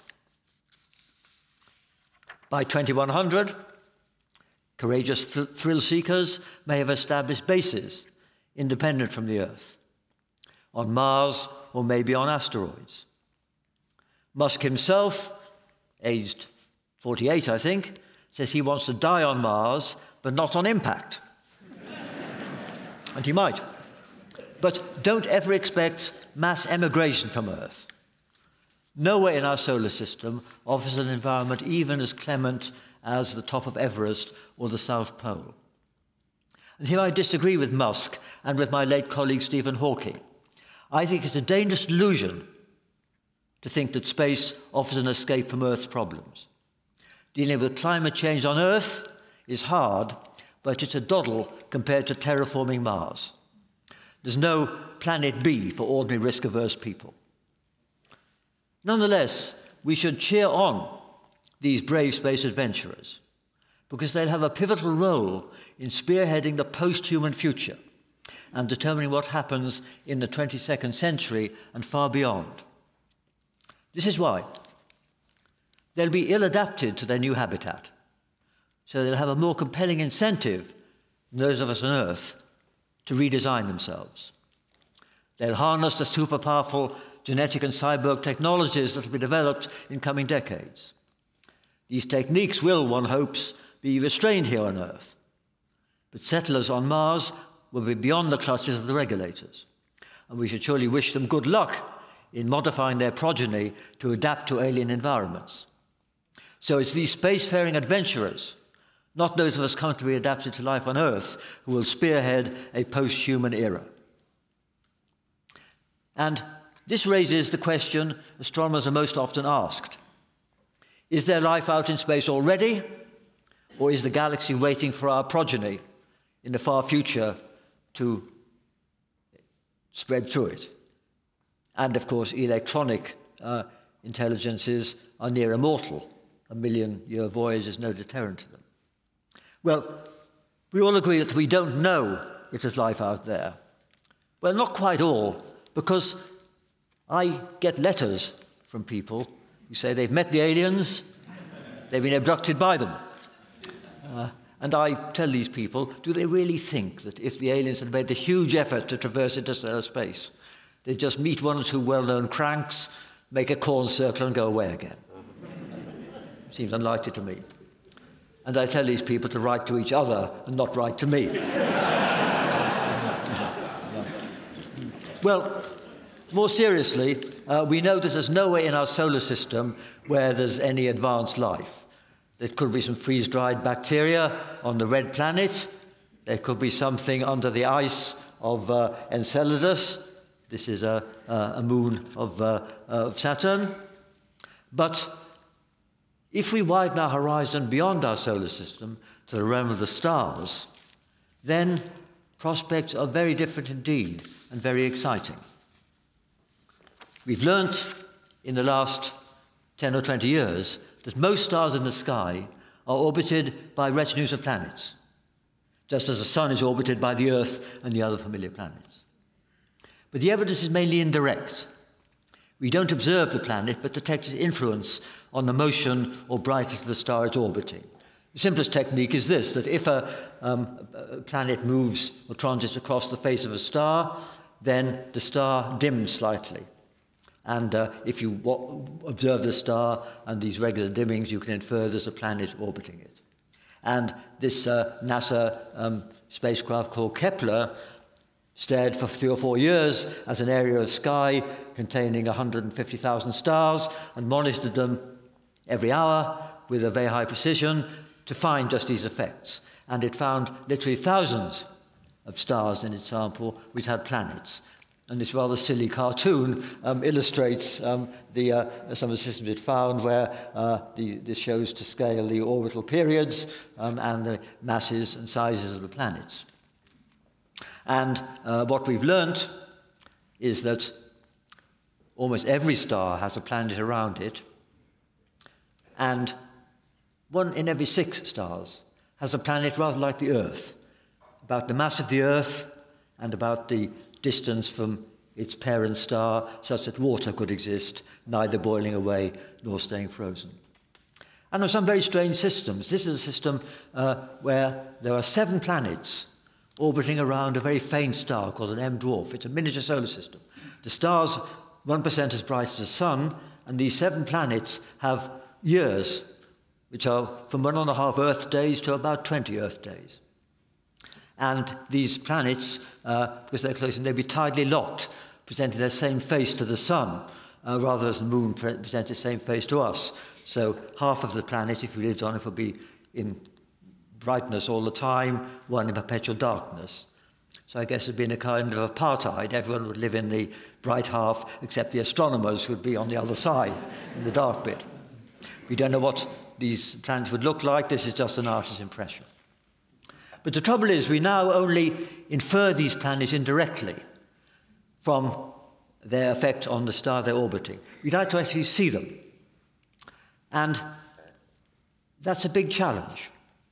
[SPEAKER 2] By 2100, courageous thrill seekers may have established bases independent from the Earth, on Mars or maybe on asteroids. Musk himself, aged 48, I think, says he wants to die on Mars, but not on impact. And he might. But don't ever expect mass emigration from Earth. Nowhere in our solar system offers an environment even as clement as the top of Everest or the South Pole. And here I disagree with Musk and with my late colleague Stephen Hawking. I think it's a dangerous illusion to think that space offers an escape from Earth's problems. Dealing with climate change on Earth is hard, but it's a doddle compared to terraforming Mars. There's no planet B for ordinary risk-averse people. Nonetheless, we should cheer on these brave space adventurers because they'll have a pivotal role in spearheading the post-human future and determining what happens in the 22nd century and far beyond. This is why they'll be ill-adapted to their new habitat, so they'll have a more compelling incentive than those of us on Earth to redesign themselves. They'll harness the super-powerful genetic and cyborg technologies that will be developed in coming decades. These techniques will, one hopes, be restrained here on Earth, but settlers on Mars will be beyond the clutches of the regulators, and we should surely wish them good luck in modifying their progeny to adapt to alien environments. So it's these spacefaring adventurers, not those of us comfortably adapted to life on Earth, who will spearhead a post-human era. And this raises the question astronomers are most often asked. Is there life out in space already, or is the galaxy waiting for our progeny in the far future to spread through it? And, of course, electronic intelligences are near immortal. A million-year voyage is no deterrent to them. Well, we all agree that we don't know if there's life out there. Well, not quite all, because I get letters from people who say they've met the aliens, they've been abducted by them. And I tell these people, do they really think that if the aliens had made the huge effort to traverse interstellar space, they'd just meet one or two well-known cranks, make a corn circle and go away again? Seems unlikely to me. And I tell these people to write to each other and not write to me. Well, more seriously, we know that there's nowhere in our solar system where there's any advanced life. There could be some freeze-dried bacteria on the red planet. There could be something under the ice of Enceladus. This is a moon of Saturn. But if we widen our horizon beyond our solar system to the realm of the stars, then prospects are very different indeed and very exciting. We've learnt in the last 10 or 20 years that most stars in the sky are orbited by retinues of planets, just as the Sun is orbited by the Earth and the other familiar planets. But the evidence is mainly indirect. We don't observe the planet, but detect its influence on the motion or brightness of the star it's orbiting. The simplest technique is this, that if a planet moves or transits across the face of a star, then the star dims slightly. And if you observe the star and these regular dimmings, you can infer there's a planet orbiting it. And this NASA spacecraft called Kepler stared for 3 or 4 years at an area of sky containing 150,000 stars and monitored them every hour with a very high precision to find just these effects. And it found literally thousands of stars in its sample which had planets. And this rather silly cartoon illustrates some of the systems it found where this shows to scale the orbital periods and the masses and sizes of the planets. And what we've learnt is that almost every star has a planet around it, and 1 in every 6 stars has a planet rather like the Earth, about the mass of the Earth and about the distance from its parent star, such that water could exist, neither boiling away nor staying frozen. And there are some very strange systems. This is a system where there are 7 planets orbiting around a very faint star called an M dwarf. It's a miniature solar system. The star's 1% as bright as the sun, and these 7 planets have years, which are from 1.5 Earth days to about 20 Earth days. And these planets, because they're close, and they'll be tidally locked, presenting their same face to the sun, rather as the moon presents its same face to us. So half of the planet, if we lived on it, would be in brightness all the time, one in perpetual darkness. So I guess it'd been a kind of apartheid. Everyone would live in the bright half, except the astronomers would be on the other side, in the dark bit. We don't know what these planets would look like. This is just an artist's impression. But the trouble is, we now only infer these planets indirectly from their effect on the star they're orbiting. We'd like to actually see them. And that's a big challenge.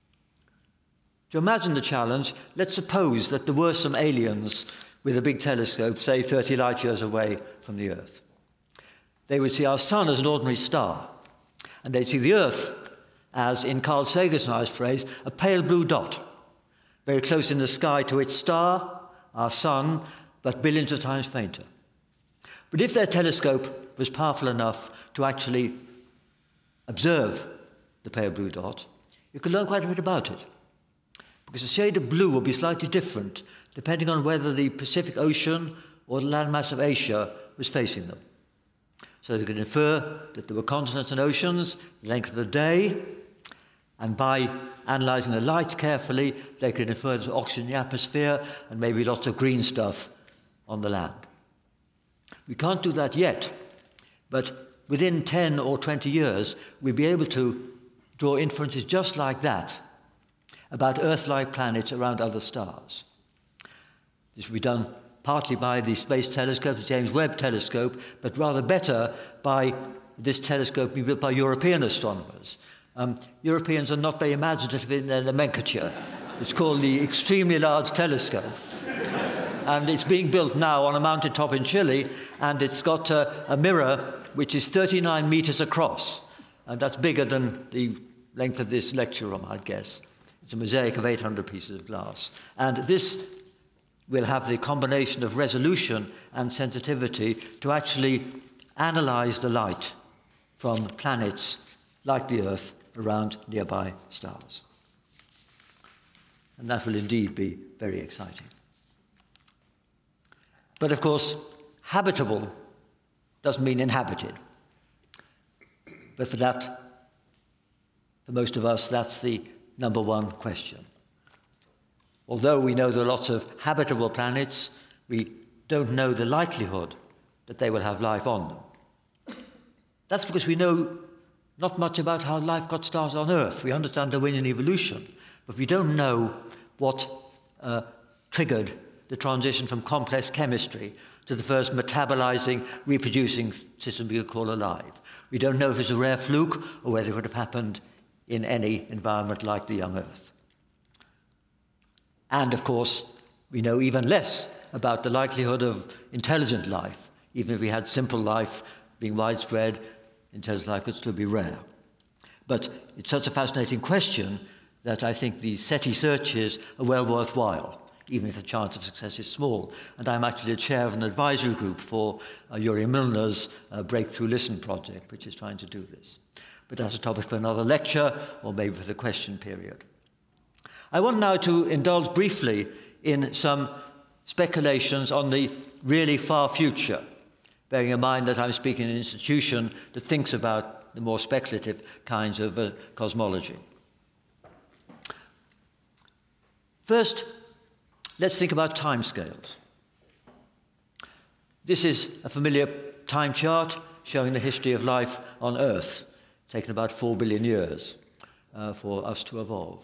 [SPEAKER 2] To imagine the challenge, let's suppose that there were some aliens with a big telescope, say 30 light years away from the Earth. They would see our sun as an ordinary star, and they'd see the Earth as, in Carl Sagan's nice phrase, a pale blue dot, very close in the sky to its star, our sun, but billions of times fainter. But if their telescope was powerful enough to actually observe the pale blue dot, you could learn quite a bit about it. Because the shade of blue will be slightly different depending on whether the Pacific Ocean or the landmass of Asia was facing them. So they could infer that there were continents and oceans, the length of the day, and by analysing the light carefully, they could infer there's oxygen in the atmosphere and maybe lots of green stuff on the land. We can't do that yet, but within 10 or 20 years, we'll be able to draw inferences just like that about Earth-like planets around other stars. This will be done partly by the Space Telescope, the James Webb Telescope, but rather better by this telescope being built by European astronomers. Europeans are not very imaginative in their nomenclature. It's called the Extremely Large Telescope. And it's being built now on a mountaintop in Chile, and it's got a mirror which is 39 meters across. And that's bigger than the length of this lecture room, I'd guess. It's a mosaic of 800 pieces of glass. And this will have the combination of resolution and sensitivity to actually analyze the light from planets like the Earth around nearby stars. And that will indeed be very exciting. But of course, habitable doesn't mean inhabited. But for most of us, that's the number one question. Although we know there are lots of habitable planets, we don't know the likelihood that they will have life on them. That's because we know not much about how life got started on Earth. We understand Darwinian evolution, but we don't know what triggered the transition from complex chemistry to the first metabolizing, reproducing system we could call alive. We don't know if it's a rare fluke or whether it would have happened in any environment like the young Earth. And of course, we know even less about the likelihood of intelligent life. Even if we had simple life being widespread, intelligent life could still be rare. But it's such a fascinating question that I think the SETI searches are well worthwhile, even if the chance of success is small. And I'm actually the chair of an advisory group for Yuri Milner's Breakthrough Listen project, which is trying to do this. But that's a topic for another lecture, or maybe for the question period. I want now to indulge briefly in some speculations on the really far future, bearing in mind that I'm speaking in an institution that thinks about the more speculative kinds of cosmology. First, let's think about timescales. This is a familiar time chart showing the history of life on Earth, taken about 4 billion years for us to evolve.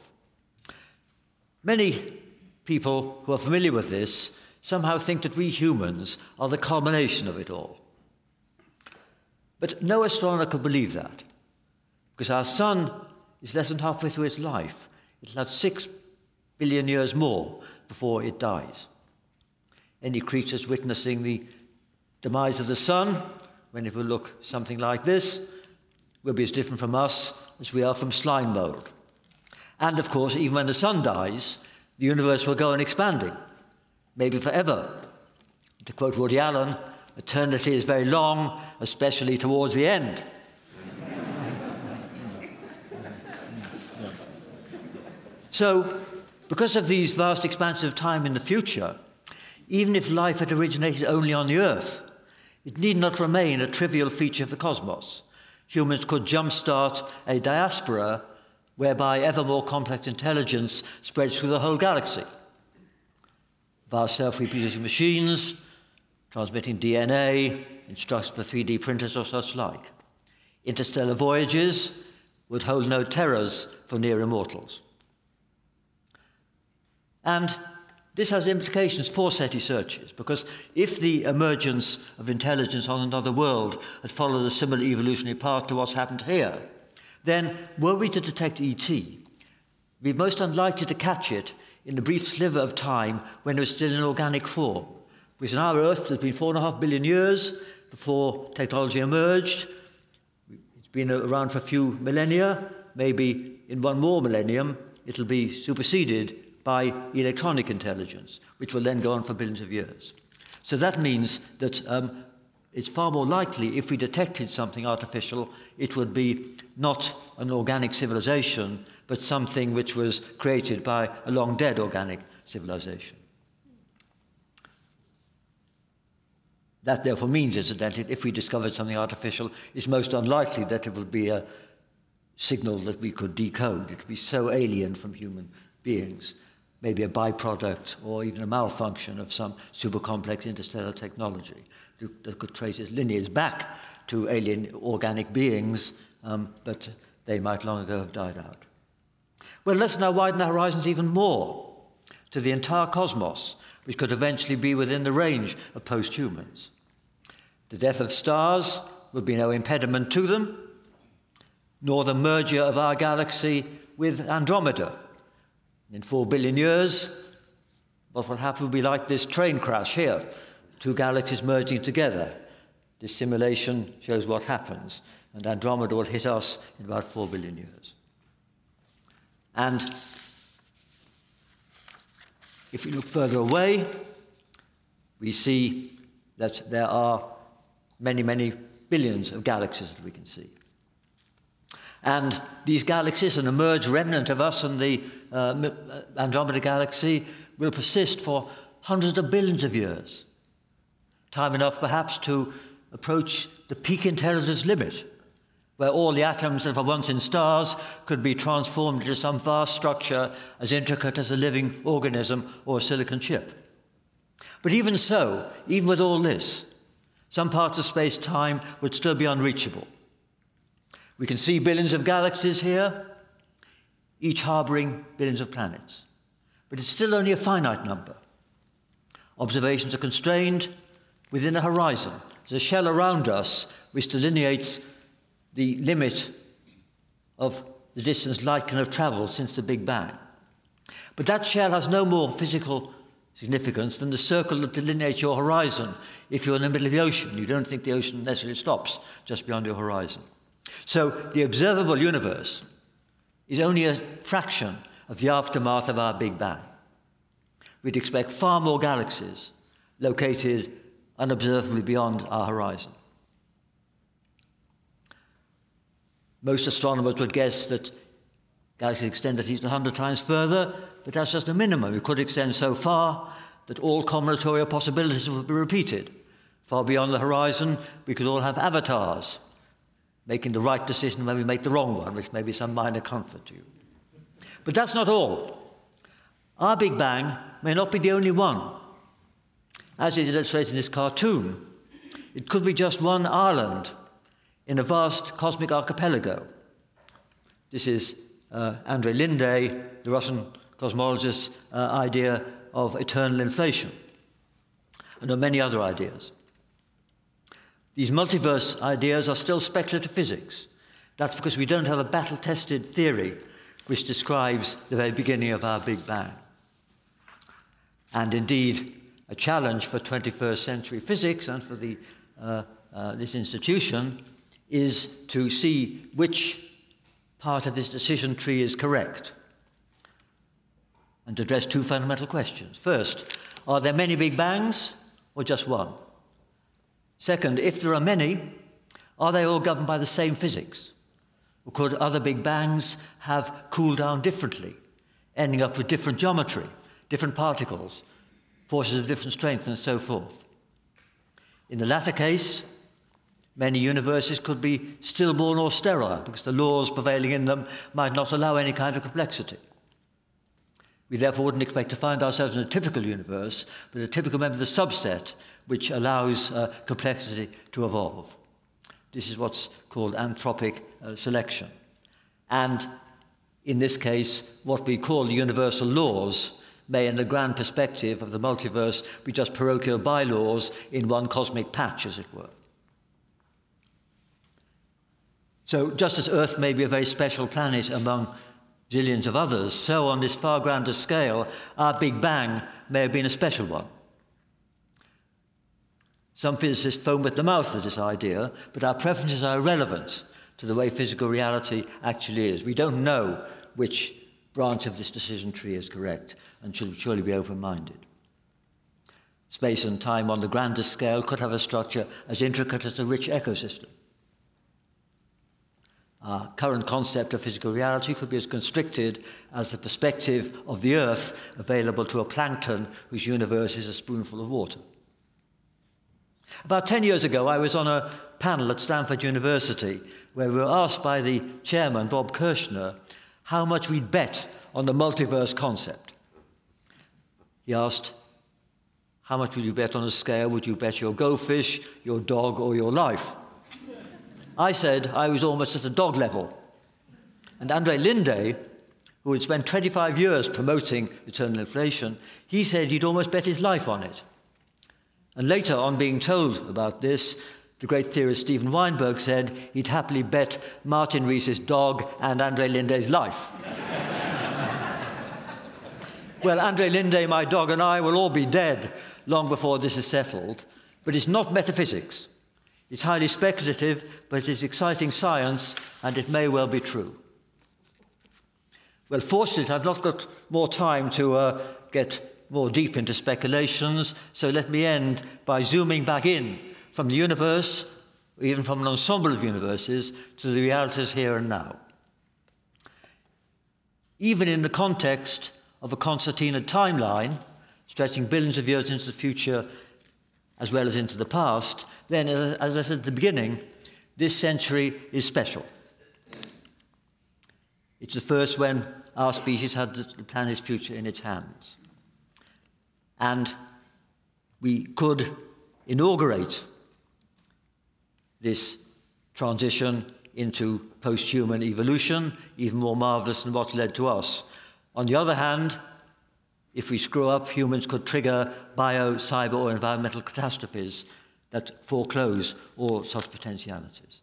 [SPEAKER 2] Many people who are familiar with this somehow think that we humans are the culmination of it all. But no astronomer could believe that, because our sun is less than halfway through its life. It'll have 6 billion years more before it dies. Any creatures witnessing the demise of the sun, when it will look something like this, will be as different from us as we are from slime mold. And of course, even when the sun dies, the universe will go on expanding, maybe forever. To quote Woody Allen, eternity is very long, especially towards the end. So, because of these vast expanses of time in the future, even if life had originated only on the Earth, it need not remain a trivial feature of the cosmos. Humans could jumpstart a diaspora whereby ever more complex intelligence spreads through the whole galaxy. Vast self-reproducing machines, transmitting DNA, instructions for 3D printers or such like. Interstellar voyages would hold no terrors for near immortals. And this has implications for SETI searches, because if the emergence of intelligence on another world had followed a similar evolutionary path to what's happened here, then were we to detect ET, we'd be most unlikely to catch it in the brief sliver of time when it was still in organic form. Because on our Earth, there's been 4.5 billion years before technology emerged. It's been around for a few millennia. Maybe in one more millennium, it'll be superseded by electronic intelligence, which will then go on for billions of years. So that means that it's far more likely, if we detected something artificial, it would be not an organic civilization, but something which was created by a long-dead organic civilization. That therefore means, incidentally, if we discovered something artificial, it's most unlikely that it would be a signal that we could decode. It would be so alien from human beings. Maybe a byproduct or even a malfunction of some super-complex interstellar technology that could trace its lineage back to alien organic beings, but they might long ago have died out. Well, let's now widen the horizons even more to the entire cosmos, which could eventually be within the range of post-humans. The death of stars would be no impediment to them. nor the merger of our galaxy with Andromeda. In 4 billion years, what will happen will be like this train crash here, two galaxies merging together. This simulation shows what happens, and Andromeda will hit us in about 4 billion years. And if we look further away, we see that there are many, many billions of galaxies that we can see. And these galaxies, an emerged remnant of us and the Andromeda galaxy, will persist for hundreds of billions of years. Time enough, perhaps, to approach the peak intelligence limit, where all the atoms that were once in stars could be transformed into some vast structure as intricate as a living organism or a silicon chip. But even so, even with all this, some parts of space-time would still be unreachable. We can see billions of galaxies here, each harboring billions of planets. But it's still only a finite number. Observations are constrained within a horizon. There's a shell around us which delineates the limit of the distance light can have traveled since the Big Bang. But that shell has no more physical significance than the circle that delineates your horizon. If you're in the middle of the ocean, you don't think the ocean necessarily stops just beyond your horizon. So the observable universe is only a fraction of the aftermath of our Big Bang. We'd expect far more galaxies located unobservably beyond our horizon. Most astronomers would guess that galaxies extend at least 100 times further, but that's just a minimum. It could extend so far that all combinatorial possibilities would be repeated. Far beyond the horizon, we could all have avatars, making the right decision when we make the wrong one, which may be some minor comfort to you. But that's not all. Our Big Bang may not be the only one. As is illustrated in this cartoon, it could be just one island in a vast cosmic archipelago. This is Andrei Linde, the Russian cosmologist's idea of eternal inflation. And there are many other ideas. These multiverse ideas are still speculative physics. That's because we don't have a battle-tested theory which describes the very beginning of our Big Bang. And indeed, a challenge for 21st century physics and for this institution is to see which part of this decision tree is correct and to address two fundamental questions. First, are there many Big Bangs or just one? Second, if there are many, are they all governed by the same physics? Or could other Big Bangs have cooled down differently, ending up with different geometry, different particles, forces of different strength, and so forth? In the latter case, many universes could be stillborn or sterile because the laws prevailing in them might not allow any kind of complexity. We therefore wouldn't expect to find ourselves in a typical universe, but a typical member of the subset which allows complexity to evolve. This is what's called anthropic selection. And in this case, what we call the universal laws may, in the grand perspective of the multiverse, be just parochial bylaws in one cosmic patch, as it were. So just as Earth may be a very special planet among zillions of others, so on this far grander scale, our Big Bang may have been a special one. Some physicists foam at the mouth at this idea, but our preferences are irrelevant to the way physical reality actually is. We don't know which branch of this decision tree is correct and should surely be open-minded. Space and time on the grandest scale could have a structure as intricate as a rich ecosystem. Our current concept of physical reality could be as constricted as the perspective of the Earth available to a plankton whose universe is a spoonful of water. About 10 years ago, I was on a panel at Stanford University where we were asked by the chairman, Bob Kirshner, how much we'd bet on the multiverse concept. He asked, how much would you bet on a scale? Would you bet your goldfish, your dog, or your life? I said I was almost at the dog level. And Andrei Linde, who had spent 25 years promoting eternal inflation, he said he'd almost bet his life on it. And later, on being told about this, the great theorist Steven Weinberg said he'd happily bet Martin Rees's dog and Andre Linde's life. Well, Andre Linde, my dog, and I will all be dead long before this is settled. But it's not metaphysics. It's highly speculative, but it's exciting science, and it may well be true. Well, fortunately, I've not got more time to get more deep into speculations, so let me end by zooming back in from the universe, or even from an ensemble of universes, to the realities here and now. Even in the context of a concertina timeline, stretching billions of years into the future as well as into the past, then, as I said at the beginning, this century is special. It's the first when our species had the planet's future in its hands. And we could inaugurate this transition into post-human evolution, even more marvelous than what's led to us. On the other hand, if we screw up, humans could trigger bio, cyber, or environmental catastrophes that foreclose all such potentialities.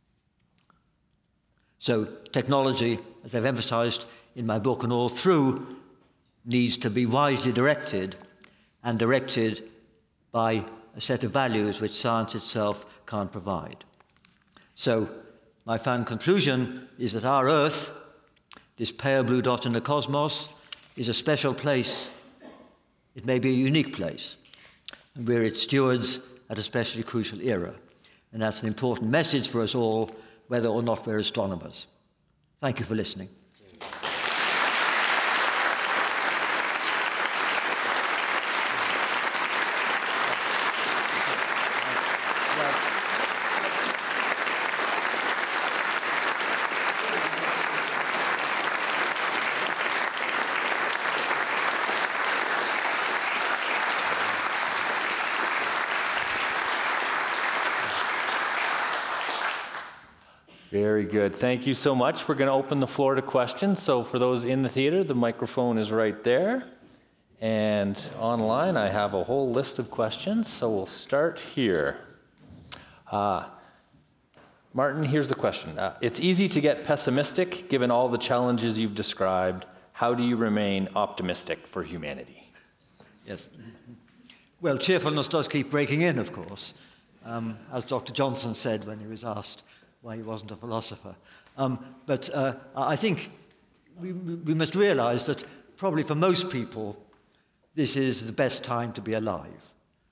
[SPEAKER 2] So technology, as I've emphasized in my book and all through, needs to be wisely directed, and directed by a set of values which science itself can't provide. So my final conclusion is that our Earth, this pale blue dot in the cosmos, is a special place. It may be a unique place, and we're its stewards at a especially crucial era. And that's an important message for us all, whether or not we're astronomers. Thank you for listening.
[SPEAKER 1] Very good. Thank you so much. We're going to open the floor to questions. So for those in the theater, the microphone is right there. And online, I have a whole list of questions. So we'll start here. Martin, here's the question. It's easy to get pessimistic given all the challenges you've described. How do you remain optimistic for humanity?
[SPEAKER 2] Yes. Well, cheerfulness does keep breaking in, of course, as Dr. Johnson said when he was asked why he wasn't a philosopher. But I think we must realize that probably for most people, this is the best time to be alive.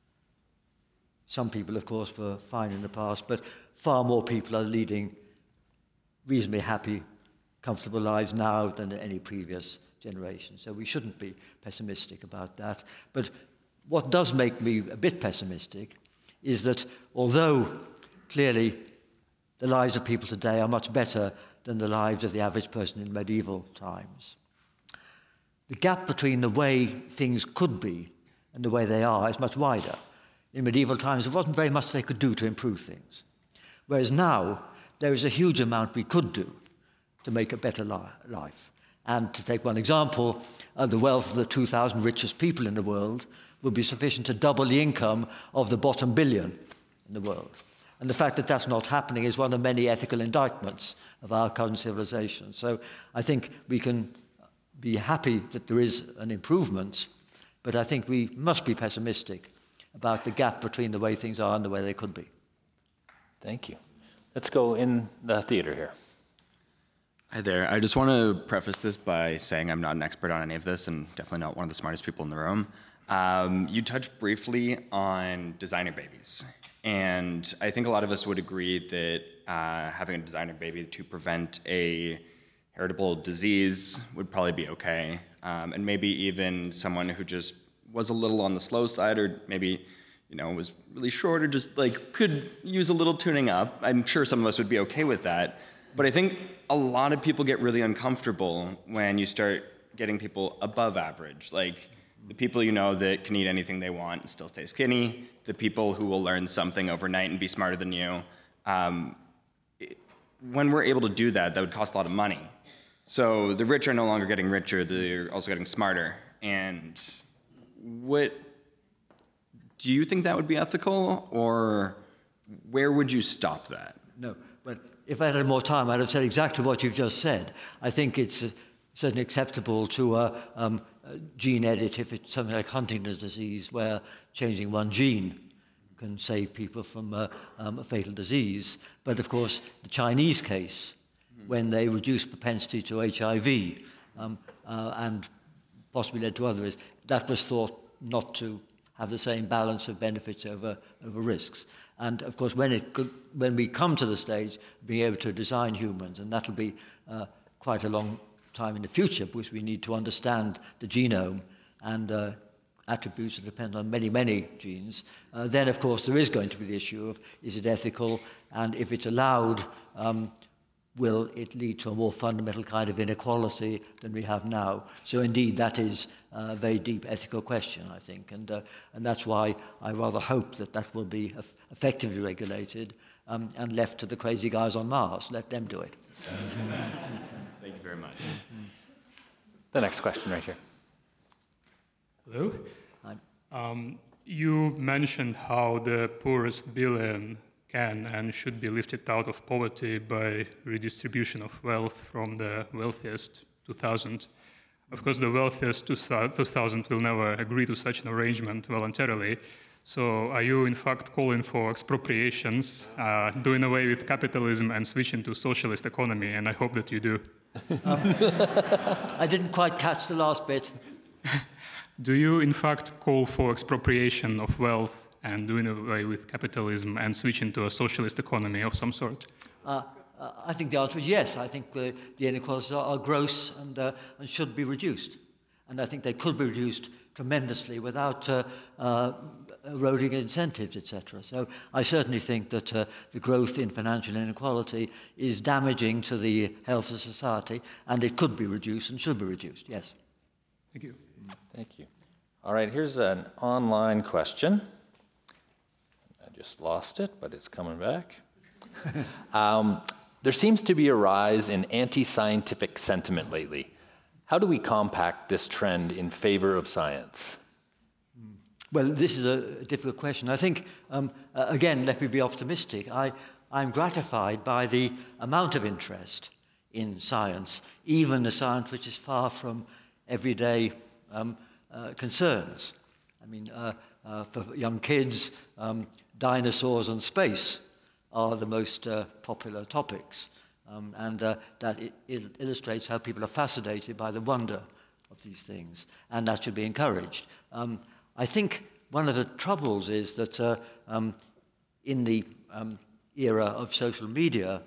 [SPEAKER 2] Some people, of course, were fine in the past, but far more people are leading reasonably happy, comfortable lives now than in any previous generation. So we shouldn't be pessimistic about that. But what does make me a bit pessimistic is that although clearly the lives of people today are much better than the lives of the average person in medieval times, the gap between the way things could be and the way they are is much wider. In medieval times, there wasn't very much they could do to improve things. Whereas now, there is a huge amount we could do to make a better life. And to take one example, the wealth of the 2,000 richest people in the world would be sufficient to double the income of the bottom billion in the world. And the fact that that's not happening is one of many ethical indictments of our current civilization. So I think we can be happy that there is an improvement, but I think we must be pessimistic about the gap between the way things are and the way they could be.
[SPEAKER 1] Thank you. Let's go in the theater here.
[SPEAKER 3] Hi there. I just want to preface this by saying I'm not an expert on any of this and definitely not one of the smartest people in the room. You touched briefly on designer babies. And I think a lot of us would agree that having a designer baby to prevent a heritable disease would probably be okay. And maybe even someone who just was a little on the slow side, or maybe, was really short, or just could use a little tuning up. I'm sure some of us would be okay with that. But I think a lot of people get really uncomfortable when you start getting people above average. Like the people that can eat anything they want and still stay skinny, the people who will learn something overnight and be smarter than you. When we're able to do that, that would cost a lot of money. So the rich are no longer getting richer, they're also getting smarter. And do you think that would be ethical, or Where would you stop that?
[SPEAKER 2] No, but if I had more time, I'd have said exactly what you've just said. I think it's certainly acceptable to gene edit if it's something like Huntington's disease, where changing one gene can save people from a fatal disease. But of course, the Chinese case, when they reduced propensity to HIV and possibly led to others, that was thought not to have the same balance of benefits over risks. And of course, when we come to the stage of being able to design humans, and that'll be quite a long time in the future, because we need to understand the genome and attributes that depend on many, many genes, then of course there is going to be the issue of, is it ethical, and if it's allowed, will it lead to a more fundamental kind of inequality than we have now? So indeed, that is a very deep ethical question, I think, and that's why I rather hope that that will be effectively regulated and left to the crazy guys on Mars. Let them do it.
[SPEAKER 3] Thank you very much.
[SPEAKER 1] The next question right here.
[SPEAKER 4] Hello.
[SPEAKER 2] Hi.
[SPEAKER 4] You mentioned how the poorest billion can and should be lifted out of poverty by redistribution of wealth from the wealthiest 2,000. Of course, the wealthiest 2,000 will never agree to such an arrangement voluntarily. So are you, in fact, calling for expropriations, doing away with capitalism and switching to socialist economy? And I hope that you do.
[SPEAKER 2] I didn't quite catch the last bit.
[SPEAKER 4] Do you, in fact, call for expropriation of wealth and doing away with capitalism and switching to a socialist economy of some sort?
[SPEAKER 2] I think the answer is yes. I think the inequalities are gross and should be reduced. And I think they could be reduced tremendously without eroding incentives, etc. So I certainly think that the growth in financial inequality is damaging to the health of society, and it could be reduced and should be reduced, yes.
[SPEAKER 4] Thank you.
[SPEAKER 1] Thank you. All right, here's an online question. I just lost it, but it's coming back. There seems to be a rise in anti-scientific sentiment lately. How do we compact this trend in favor of science?
[SPEAKER 2] Well, this is a difficult question. I think, again, let me be optimistic. I'm gratified by the amount of interest in science, even the science which is far from everyday concerns. I mean, for young kids, dinosaurs and space are the most popular topics. And that it illustrates how people are fascinated by the wonder of these things, and that should be encouraged. I think one of the troubles is that in the era of social media,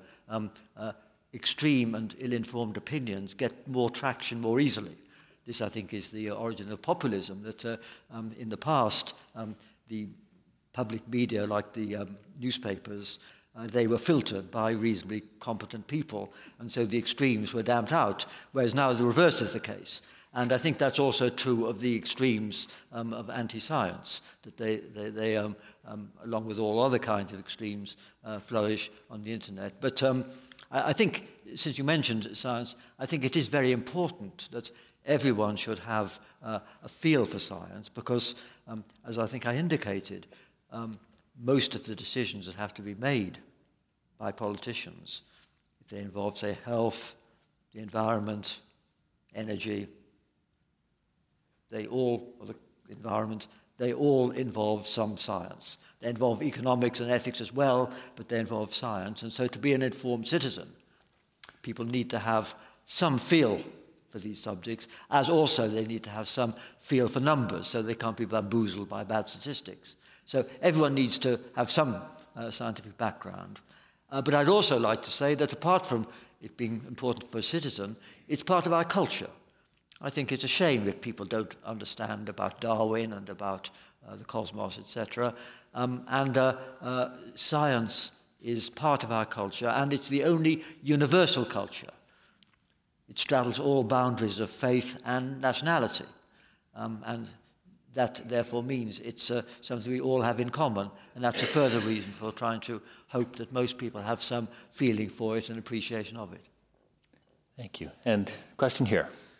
[SPEAKER 2] extreme and ill-informed opinions get more traction more easily. This, I think, is the origin of populism, that in the past, the public media, like the newspapers, they were filtered by reasonably competent people, and so the extremes were damped out, whereas now the reverse is the case. And I think that's also true of the extremes of anti-science, that they along with all other kinds of extremes, flourish on the internet. But I think, since you mentioned science, I think it is very important that everyone should have a feel for science, because, as I think I indicated, most of the decisions that have to be made by politicians, if they involve, say, health, the environment, energy, they all involve some science. They involve economics and ethics as well, but they involve science. And so to be an informed citizen, people need to have some feel for these subjects, as also they need to have some feel for numbers, so they can't be bamboozled by bad statistics. So everyone needs to have some scientific background. But I'd also like to say that apart from it being important for a citizen, it's part of our culture. I think it's a shame if people don't understand about Darwin and about the cosmos, etc. Science is part of our culture, and it's the only universal culture. It straddles all boundaries of faith and nationality. And that therefore means it's something we all have in common, and that's a further reason for trying to hope that most people have some feeling for it and appreciation of it.
[SPEAKER 1] Thank you. And question here.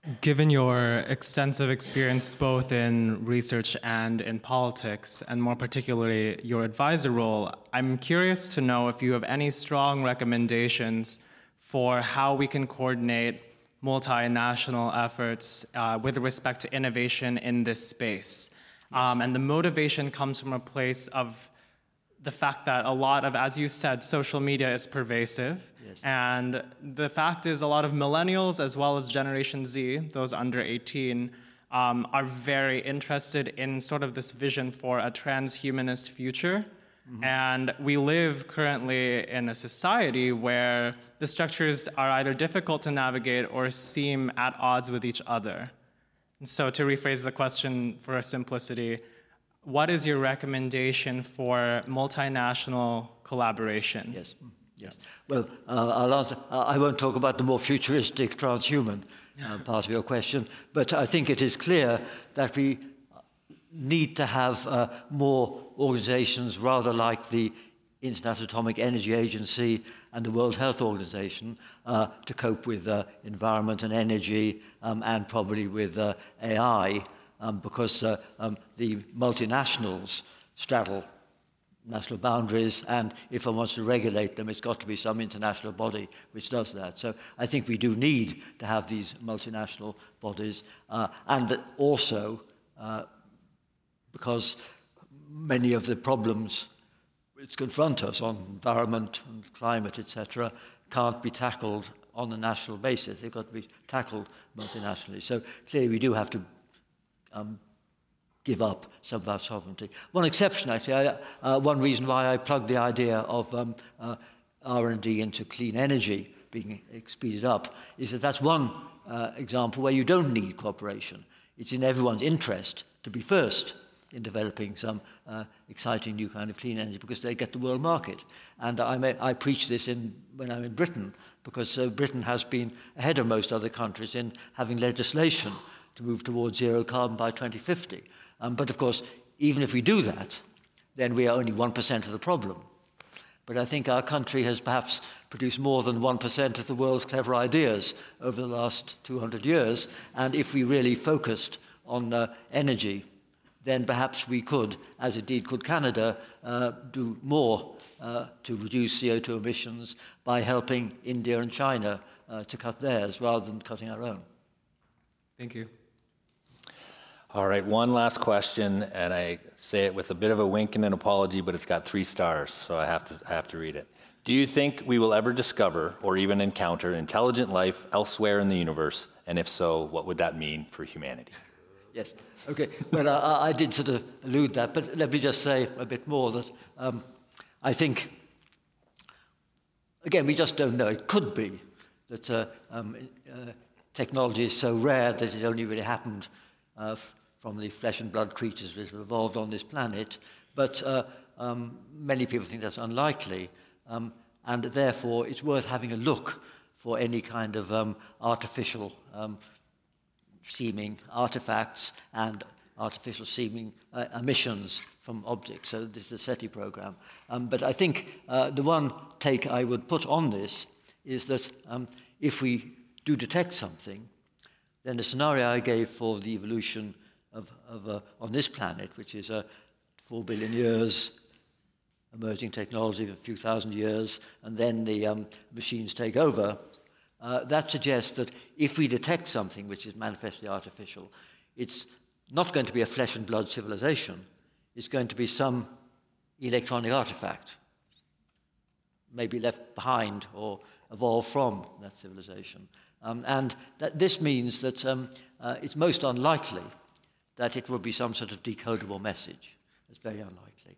[SPEAKER 5] Given your extensive experience both in research and in politics, and more particularly your advisor role, I'm curious to know if you have any strong recommendations for how we can coordinate multinational efforts with respect to innovation in this space. And the motivation comes from a place of the fact that a lot of, as you said, social media is pervasive.
[SPEAKER 2] Yes.
[SPEAKER 5] And the fact is a lot of millennials as well as Generation Z, those under 18, are very interested in sort of this vision for a transhumanist future. Mm-hmm. And we live currently in a society where the structures are either difficult to navigate or seem at odds with each other. And so to rephrase the question for simplicity, what is your recommendation for multinational collaboration?
[SPEAKER 2] Yes. Yes. Well, I'll answer. I won't talk about the more futuristic transhuman part of your question, but I think it is clear that we need to have more organizations rather like the International Atomic Energy Agency and the World Health Organization to cope with environment and energy and probably with AI. Because the multinationals straddle national boundaries, and if one wants to regulate them, it's got to be some international body which does that. So I think we do need to have these multinational bodies, and also because many of the problems which confront us on environment and climate, etc., can't be tackled on a national basis. They've got to be tackled multinationally. So clearly we do have to give up some of our sovereignty. One exception, actually, one reason why I plugged the idea of R&D into clean energy being speeded up is that that's one example where you don't need cooperation. It's in everyone's interest to be first in developing some exciting new kind of clean energy because they get the world market. And I preach this when I'm in Britain because Britain has been ahead of most other countries in having legislation to move towards zero carbon by 2050. But of course, even if we do that, then we are only 1% of the problem. But I think our country has perhaps produced more than 1% of the world's clever ideas over the last 200 years. And if we really focused on energy, then perhaps we could, as indeed could Canada, do more to reduce CO2 emissions by helping India and China to cut theirs rather than cutting our own.
[SPEAKER 5] Thank you.
[SPEAKER 1] All right, one last question, and I say it with a bit of a wink and an apology, but it's got 3 stars, so I have to read it. Do you think we will ever discover or even encounter intelligent life elsewhere in the universe? And if so, what would that mean for humanity?
[SPEAKER 2] Yes. Okay. Well, I did sort of allude that, but let me just say a bit more that I think, again, we just don't know. It could be that technology is so rare that it only really happened from the flesh and blood creatures which have evolved on this planet, but many people think that's unlikely, and therefore it's worth having a look for any kind of artificial seeming artifacts and artificial seeming emissions from objects. So this is the SETI program. But I think the one take I would put on this is that if we do detect something, then the scenario I gave for the evolution of on this planet, which is 4 billion years, emerging technology of a few thousand years, and then the machines take over, that suggests that if we detect something which is manifestly artificial, it's not going to be a flesh and blood civilization. It's going to be some electronic artifact, maybe left behind or evolved from that civilization. And this means that it's most unlikely that it will be some sort of decodable message. It's very unlikely.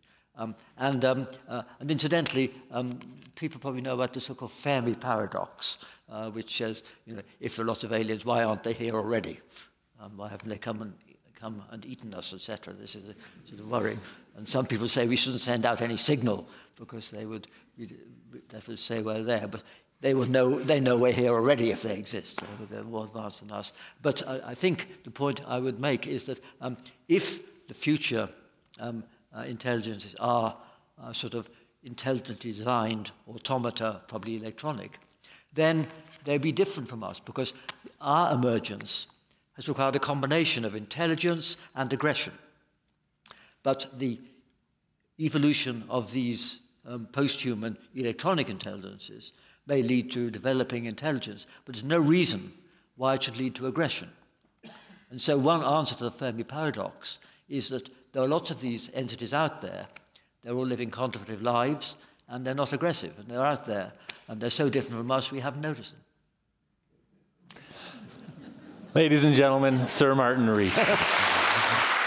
[SPEAKER 2] And incidentally, people probably know about the so-called Fermi paradox, which says, if there are lots of aliens, why aren't they here already? Why haven't they come and eaten us, etc.? This is a sort of worry. And some people say we shouldn't send out any signal because that would say we're there. But they know we're here already if they exist. They're more advanced than us. But I think the point I would make is that if the future intelligences are sort of intelligently designed automata, probably electronic, then they'll be different from us because our emergence has required a combination of intelligence and aggression. But the evolution of these post-human electronic intelligences may lead to developing intelligence, but there's no reason why it should lead to aggression. And so one answer to the Fermi paradox is that there are lots of these entities out there. They're all living contemplative lives, and they're not aggressive, and they're out there, and they're so different from us we haven't noticed them.
[SPEAKER 1] Ladies and gentlemen, Sir Martin Rees.